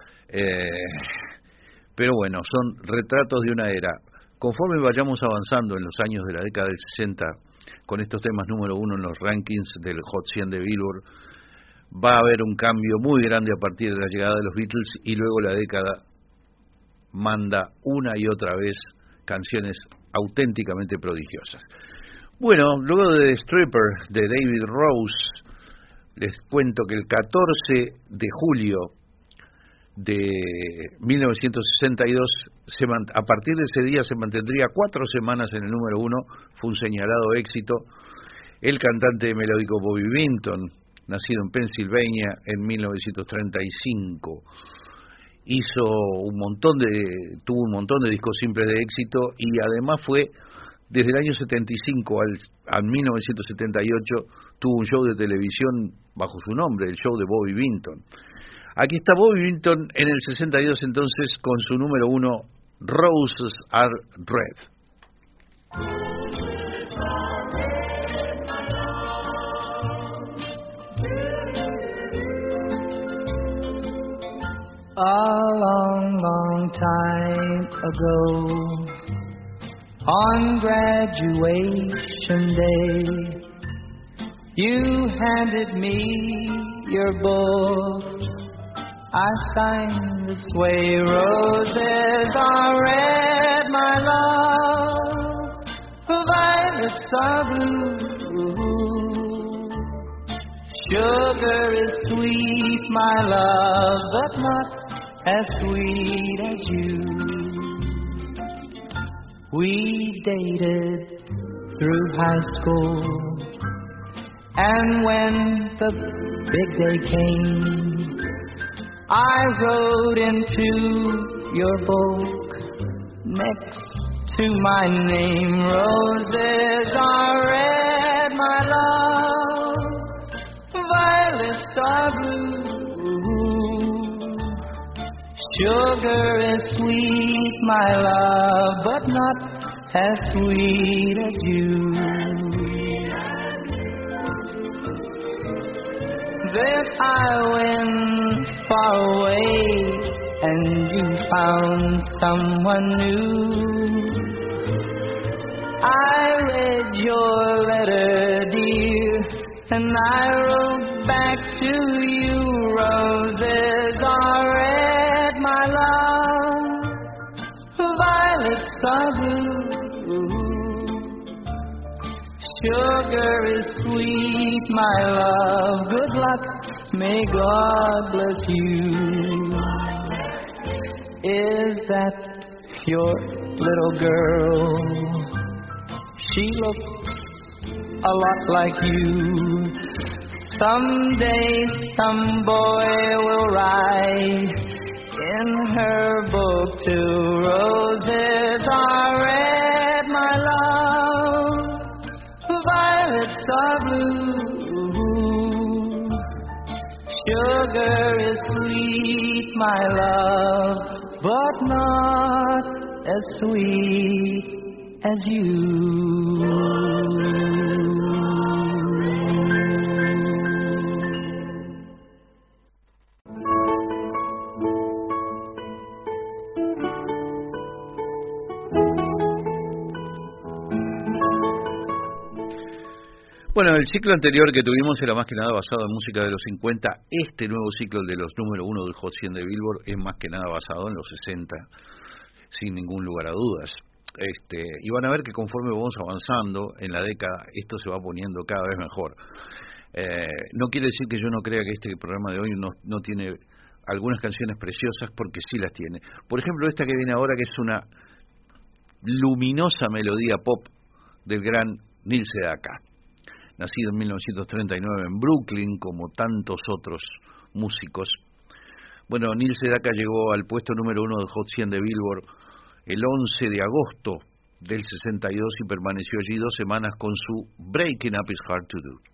eh, pero bueno, son retratos de una era. Conforme vayamos avanzando en los años de la década del sesenta, con estos temas número uno en los rankings del Hot cien de Billboard, va a haber un cambio muy grande a partir de la llegada de los Beatles, y luego la década manda una y otra vez canciones auténticamente prodigiosas. Bueno, luego de The Stripper de David Rose, les cuento que el catorce de julio de mil novecientos sesenta y dos, se mant- a partir de ese día se mantendría cuatro semanas en el número uno, fue un señalado éxito. El cantante melódico Bobby Vinton, nacido en Pensilvania en mil novecientos treinta y cinco, hizo un montón de, tuvo un montón de discos simples de éxito, y además fue, desde el año setenta y cinco al, al mil novecientos setenta y ocho, tuvo un show de televisión bajo su nombre, el show de Bobby Vinton. Aquí está Bobby Vinton en el sesenta y dos entonces con su número uno, Roses Are Red. A long, long time ago, on graduation day, you handed me your book I sang this way, roses are red, my love, violets are blue. Sugar is sweet, my love, but not as sweet as you. We dated through high school, and when the big day came, I wrote into your book next to my name. Roses are red, my love, violets are blue. Sugar is sweet, my love, but not as sweet as you. Then I went far away and you found someone new. I read your letter, dear, and I wrote back to you. Roses are red, my love, violets are blue. Sugar is sweet, my love. Good luck, may God bless you. Is that your little girl? She looks a lot like you. Someday some boy will write in her book too. Roses are red, my love, violets are blue. Sugar is sweet, my love, but not as sweet as you. Bueno, el ciclo anterior que tuvimos era más que nada basado en música de los cincuenta. Este nuevo ciclo, el de los número uno del Hot cien de Billboard, es más que nada basado en los sesenta, sin ningún lugar a dudas. Este, y van a ver que conforme vamos avanzando en la década, esto se va poniendo cada vez mejor. Eh, no quiere decir que yo no crea que este programa de hoy no, no tiene algunas canciones preciosas, porque sí las tiene. Por ejemplo, esta que viene ahora, que es una luminosa melodía pop del gran Neil Sedaka. Nacido en mil novecientos treinta y nueve en Brooklyn, como tantos otros músicos. Bueno, Neil Sedaka llegó al puesto número uno del Hot cien de Billboard el once de agosto del sesenta y dos y permaneció allí dos semanas con su Breaking Up Is Hard to Do.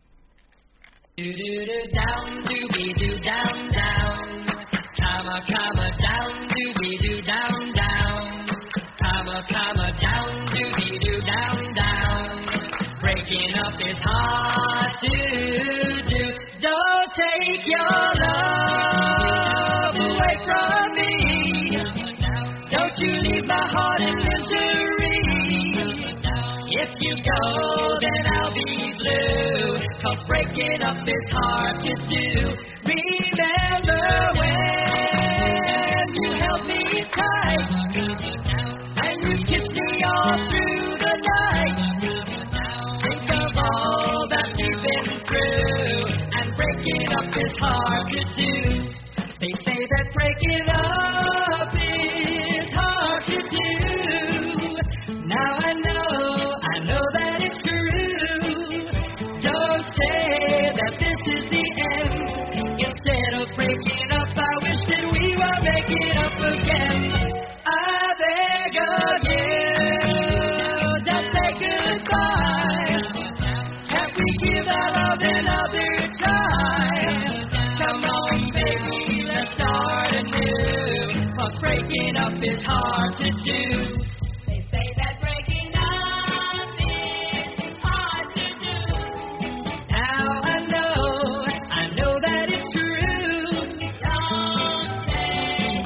Down, doobie-doo, down, down. Comma, comma, down, doobie-doo, down, down. Comma, comma, down, doobie-doo, down, down. Breaking up is hard to do. Don't take your love away from me. Don't you leave my heart in misery. If you go, then I'll be blue. 'Cause breaking up is hard to do. Remember when you held me tight and you kissed me all through the night. Think of all that you've been through, and breaking up is hard to do. They say that breaking up is hard to do. Now I know, I know that it's true. Don't say that this is the end. Instead of breaking up, I wish that we were making up again. I beg of you, just say goodbye. Can't we give our love another try? Come on, baby, let's start anew. 'Cause breaking up is hard to do. They say that breaking up is hard to do. Now I know, I know that it's true. Don't say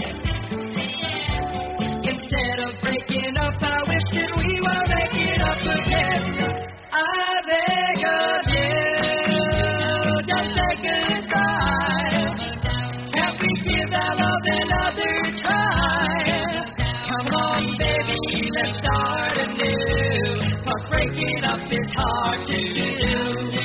instead of breaking up, I wish that we were making up again. I beg of you, just say goodbye. Can't we give that it's hard to do.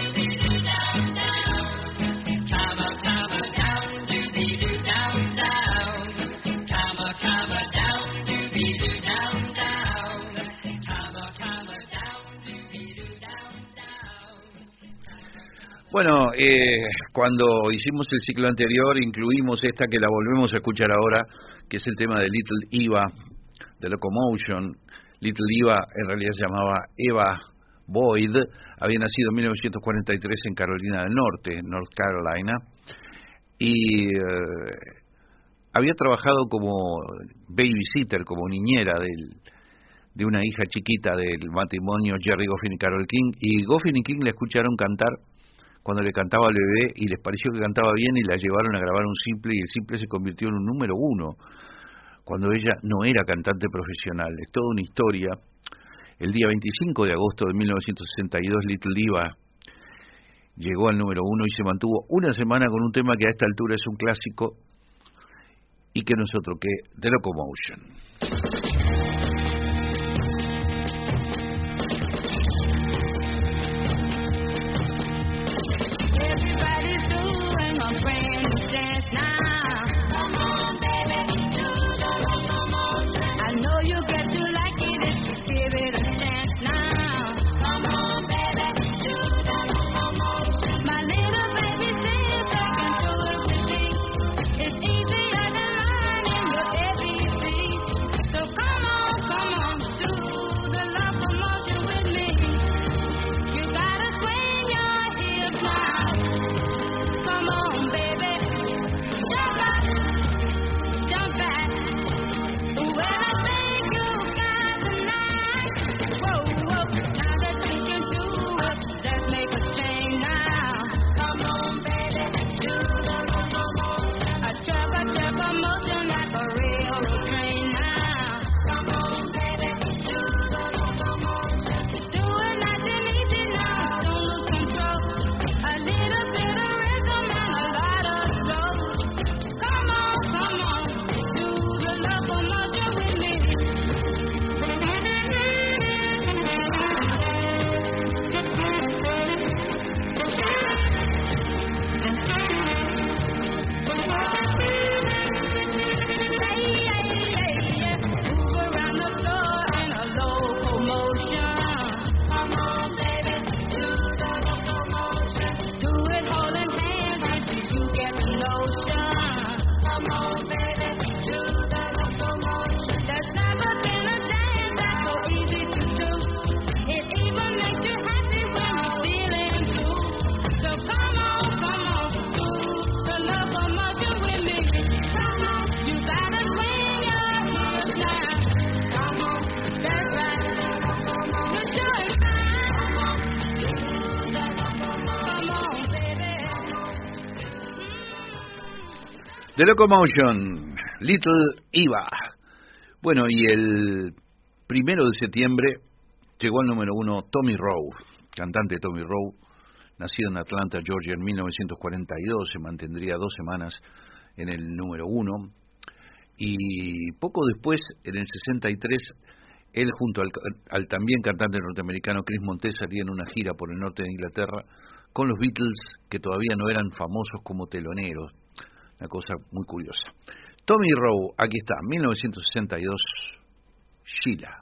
Comma, comma, down, doobie-doo, down, down. Comma, comma, down, doobie-doo, down, down. Comma, comma, down, doobie-doo, down, down. Bueno, eh, cuando hicimos el ciclo anterior incluimos esta que la volvemos a escuchar ahora, que es el tema de Little Eva, de Locomotion. Little Eva en realidad se llamaba Eva Boyd, había nacido en mil novecientos cuarenta y tres en Carolina del Norte, North Carolina, y eh, había trabajado como babysitter, como niñera del, de una hija chiquita del matrimonio Jerry Goffin y Carole King, y Goffin y King la escucharon cantar cuando le cantaba al bebé y les pareció que cantaba bien y la llevaron a grabar un simple, y el simple se convirtió en un número uno cuando ella no era cantante profesional. Es toda una historia. El día veinticinco de agosto de mil novecientos sesenta y dos, Little Eva llegó al número uno y se mantuvo una semana con un tema que a esta altura es un clásico y que no es otro que The Locomotion. The Locomotion, Little Eva. Bueno, y el primero de septiembre llegó al número uno Tommy Rowe, cantante Tommy Rowe, nacido en Atlanta, Georgia, en mil novecientos cuarenta y dos, se mantendría dos semanas en el número uno, y poco después, en el sesenta y tres, él junto al, al también cantante norteamericano Chris Montes salían en una gira por el norte de Inglaterra con los Beatles, que todavía no eran famosos como teloneros. Una cosa muy curiosa. Tommy Rowe, aquí está, mil novecientos sesenta y dos, Sheila.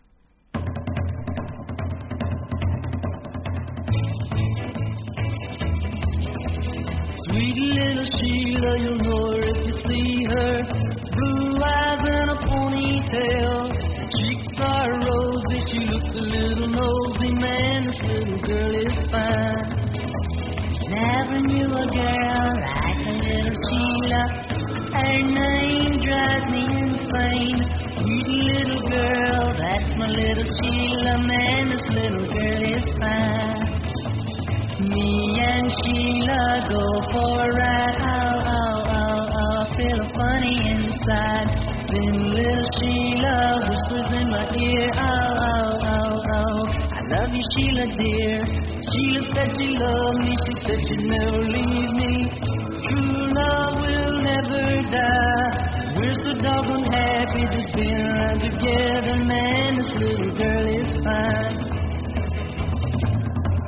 Sweet little Sheila, you'll know her if you see her. Blue eyes and a ponytail, cheeks are rosy, she looks a little nosy, man, this little girl is fine. Never knew a girl like a little Sheila, her name drives me insane. Sweet little girl, that's my little Sheila, man, this little girl is fine. Me and Sheila go for a ride, ow, ow, ow, ow, feel funny inside. Then little Sheila whispers in my ear, ow, ow, ow, ow, I love you, Sheila dear. Sheila said she loved me, she said she'd never leave me. True love will never die. We're so doggone happy just being around together, man, this little girl is fine.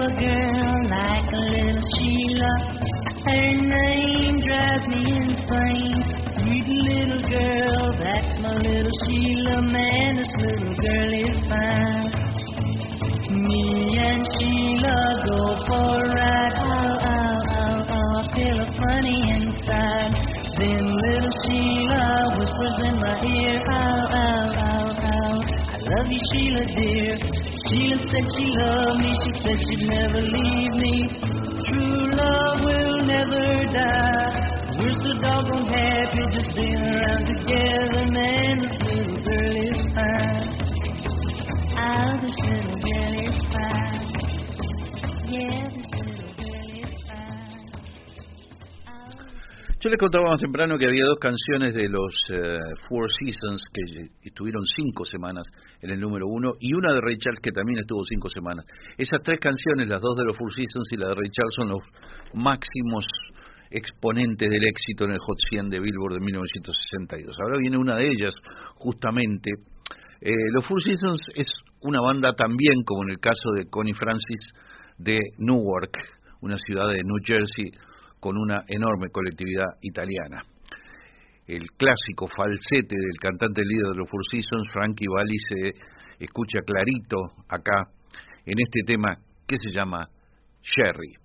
little girl like a little Sheila. Her name drives me insane. Sweet little girl, that's my little Sheila. Man, this little girl is fine. Me and Sheila go for a ride. Ow, ow, ow, ow, I feel a funny inside. Then little Sheila whispers in my ear. Ow, ow, ow, ow, I love you, Sheila dear. Sheila said she loved me. She said she'd never leave me. True love will never die. We're so doggone happy just being around together. Man, this little girl is fine. Oh, this little girl is fine. Yeah, this little girl is fine. Oh. Yo les contaba más temprano que había dos canciones de los uh, Four Seasons que estuvieron cinco semanas en el número uno y una de Ray Charles que también estuvo cinco semanas. Esas tres canciones, las dos de los Four Seasons y la de Ray Charles, son los máximos exponentes del éxito en el Hot cien de Billboard de mil novecientos sesenta y dos. Ahora viene una de ellas, justamente. Eh, los Four Seasons es una banda también, como en el caso de Connie Francis, de Newark, una ciudad de New Jersey con una enorme colectividad italiana. El clásico falsete del cantante líder de los Four Seasons, Frankie Valli, se escucha clarito acá en este tema que se llama Sherry.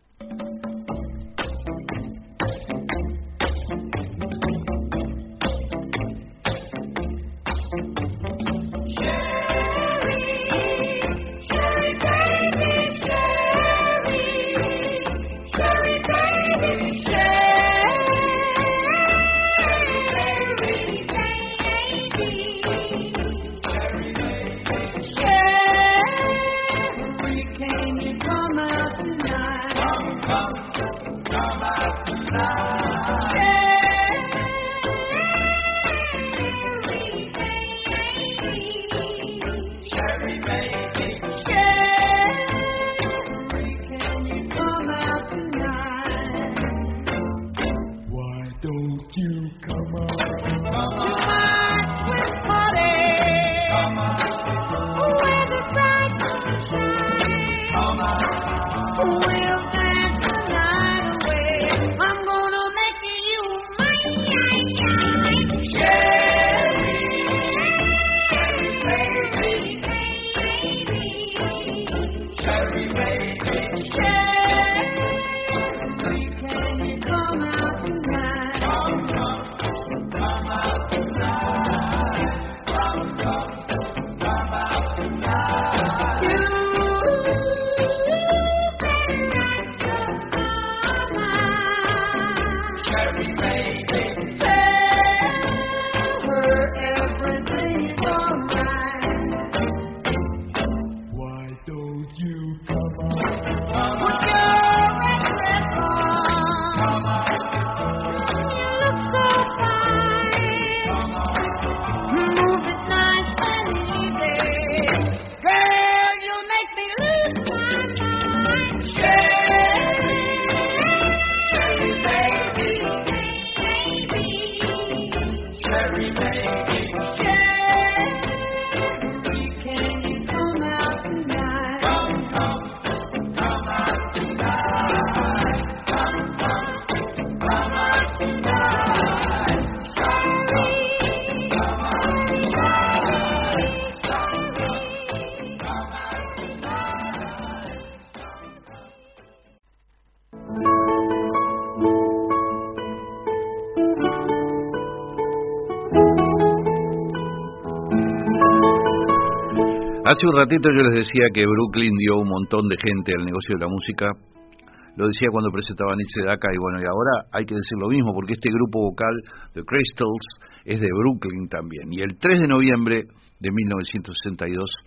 Hace un ratito yo les decía que Brooklyn dio un montón de gente al negocio de la música. Lo decía cuando presentaba a Nietzsche Dacca, y bueno, y ahora hay que decir lo mismo, porque este grupo vocal, The Crystals, es de Brooklyn también. Y el tres de noviembre de mil novecientos sesenta y dos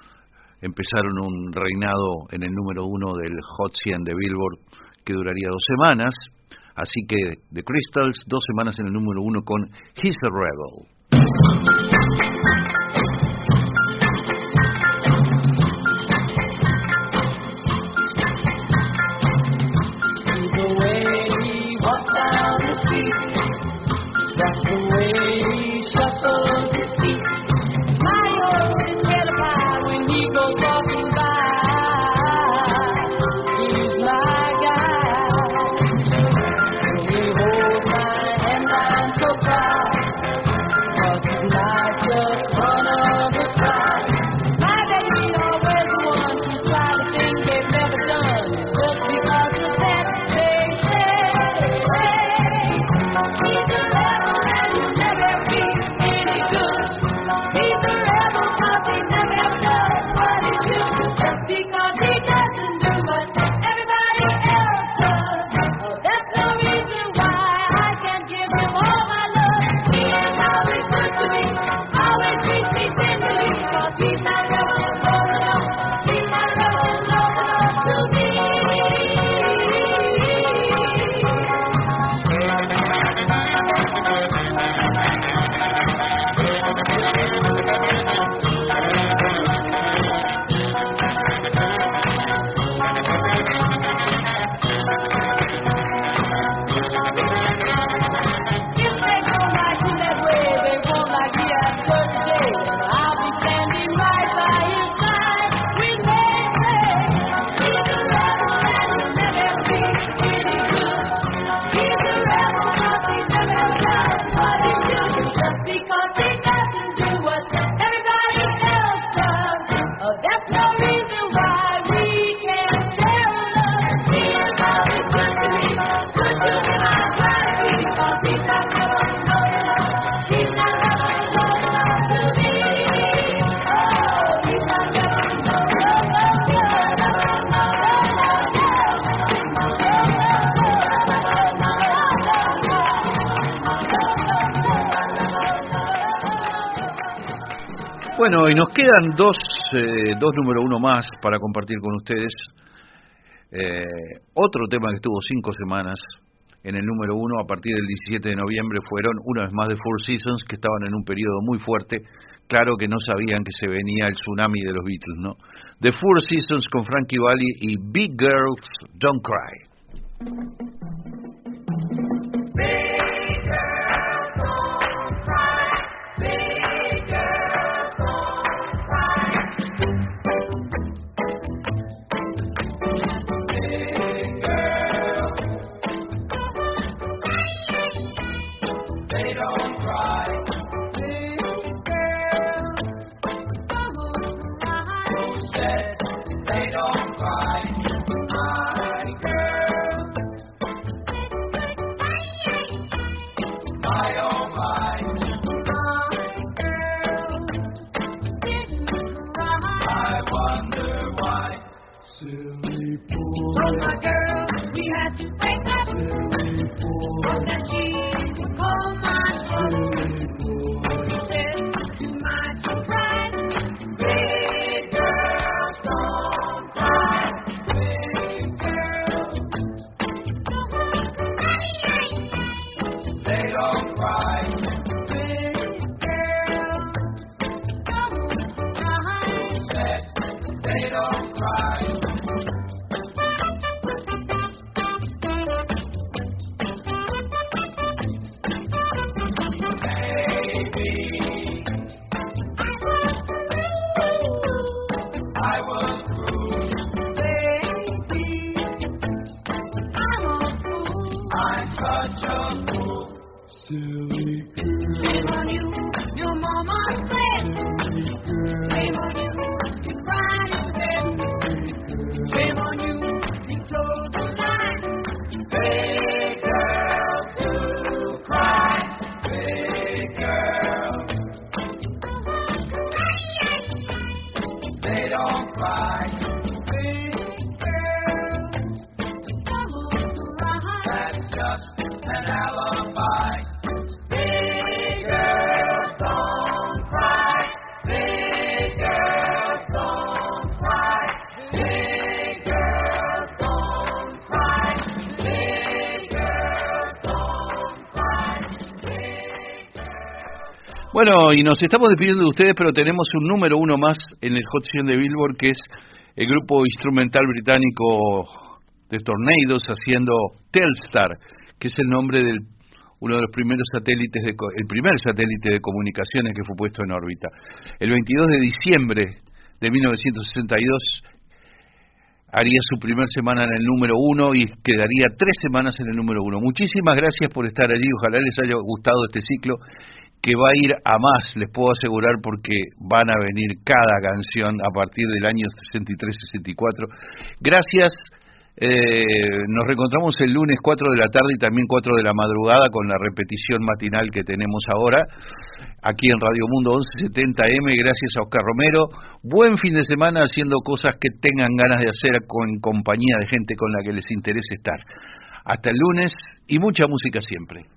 empezaron un reinado en el número uno del Hot cien de Billboard, que duraría dos semanas. Así que The Crystals, dos semanas en el número uno con He's a Rebel. Walking by, Bueno, y nos quedan dos, eh, dos número uno más para compartir con ustedes. Eh, otro tema que estuvo cinco semanas en el número uno a partir del diecisiete de noviembre fueron una vez más The Four Seasons, que estaban en un periodo muy fuerte. Claro que no sabían que se venía el tsunami de los Beatles, ¿no? The Four Seasons con Frankie Valli y Big Girls Don't Cry. Bueno, y nos estamos despidiendo de ustedes, pero tenemos un número uno más en el Hot cien de Billboard, que es el grupo instrumental británico de Tornadoes haciendo Telstar, que es el nombre del uno de los primeros satélites, de, el primer satélite de comunicaciones que fue puesto en órbita. El veintidós de diciembre de mil novecientos sesenta y dos haría su primer semana en el número uno y quedaría tres semanas en el número uno. Muchísimas gracias por estar allí, ojalá les haya gustado este ciclo, que va a ir a más, les puedo asegurar, porque van a venir cada canción a partir del año sesenta y tres sesenta y cuatro. Gracias, eh, nos reencontramos el lunes cuatro de la tarde y también cuatro de la madrugada con la repetición matinal que tenemos ahora, aquí en Radio Mundo once setenta eme, gracias a Oscar Romero. Buen fin de semana haciendo cosas que tengan ganas de hacer con compañía de gente con la que les interese estar. Hasta el lunes y mucha música siempre.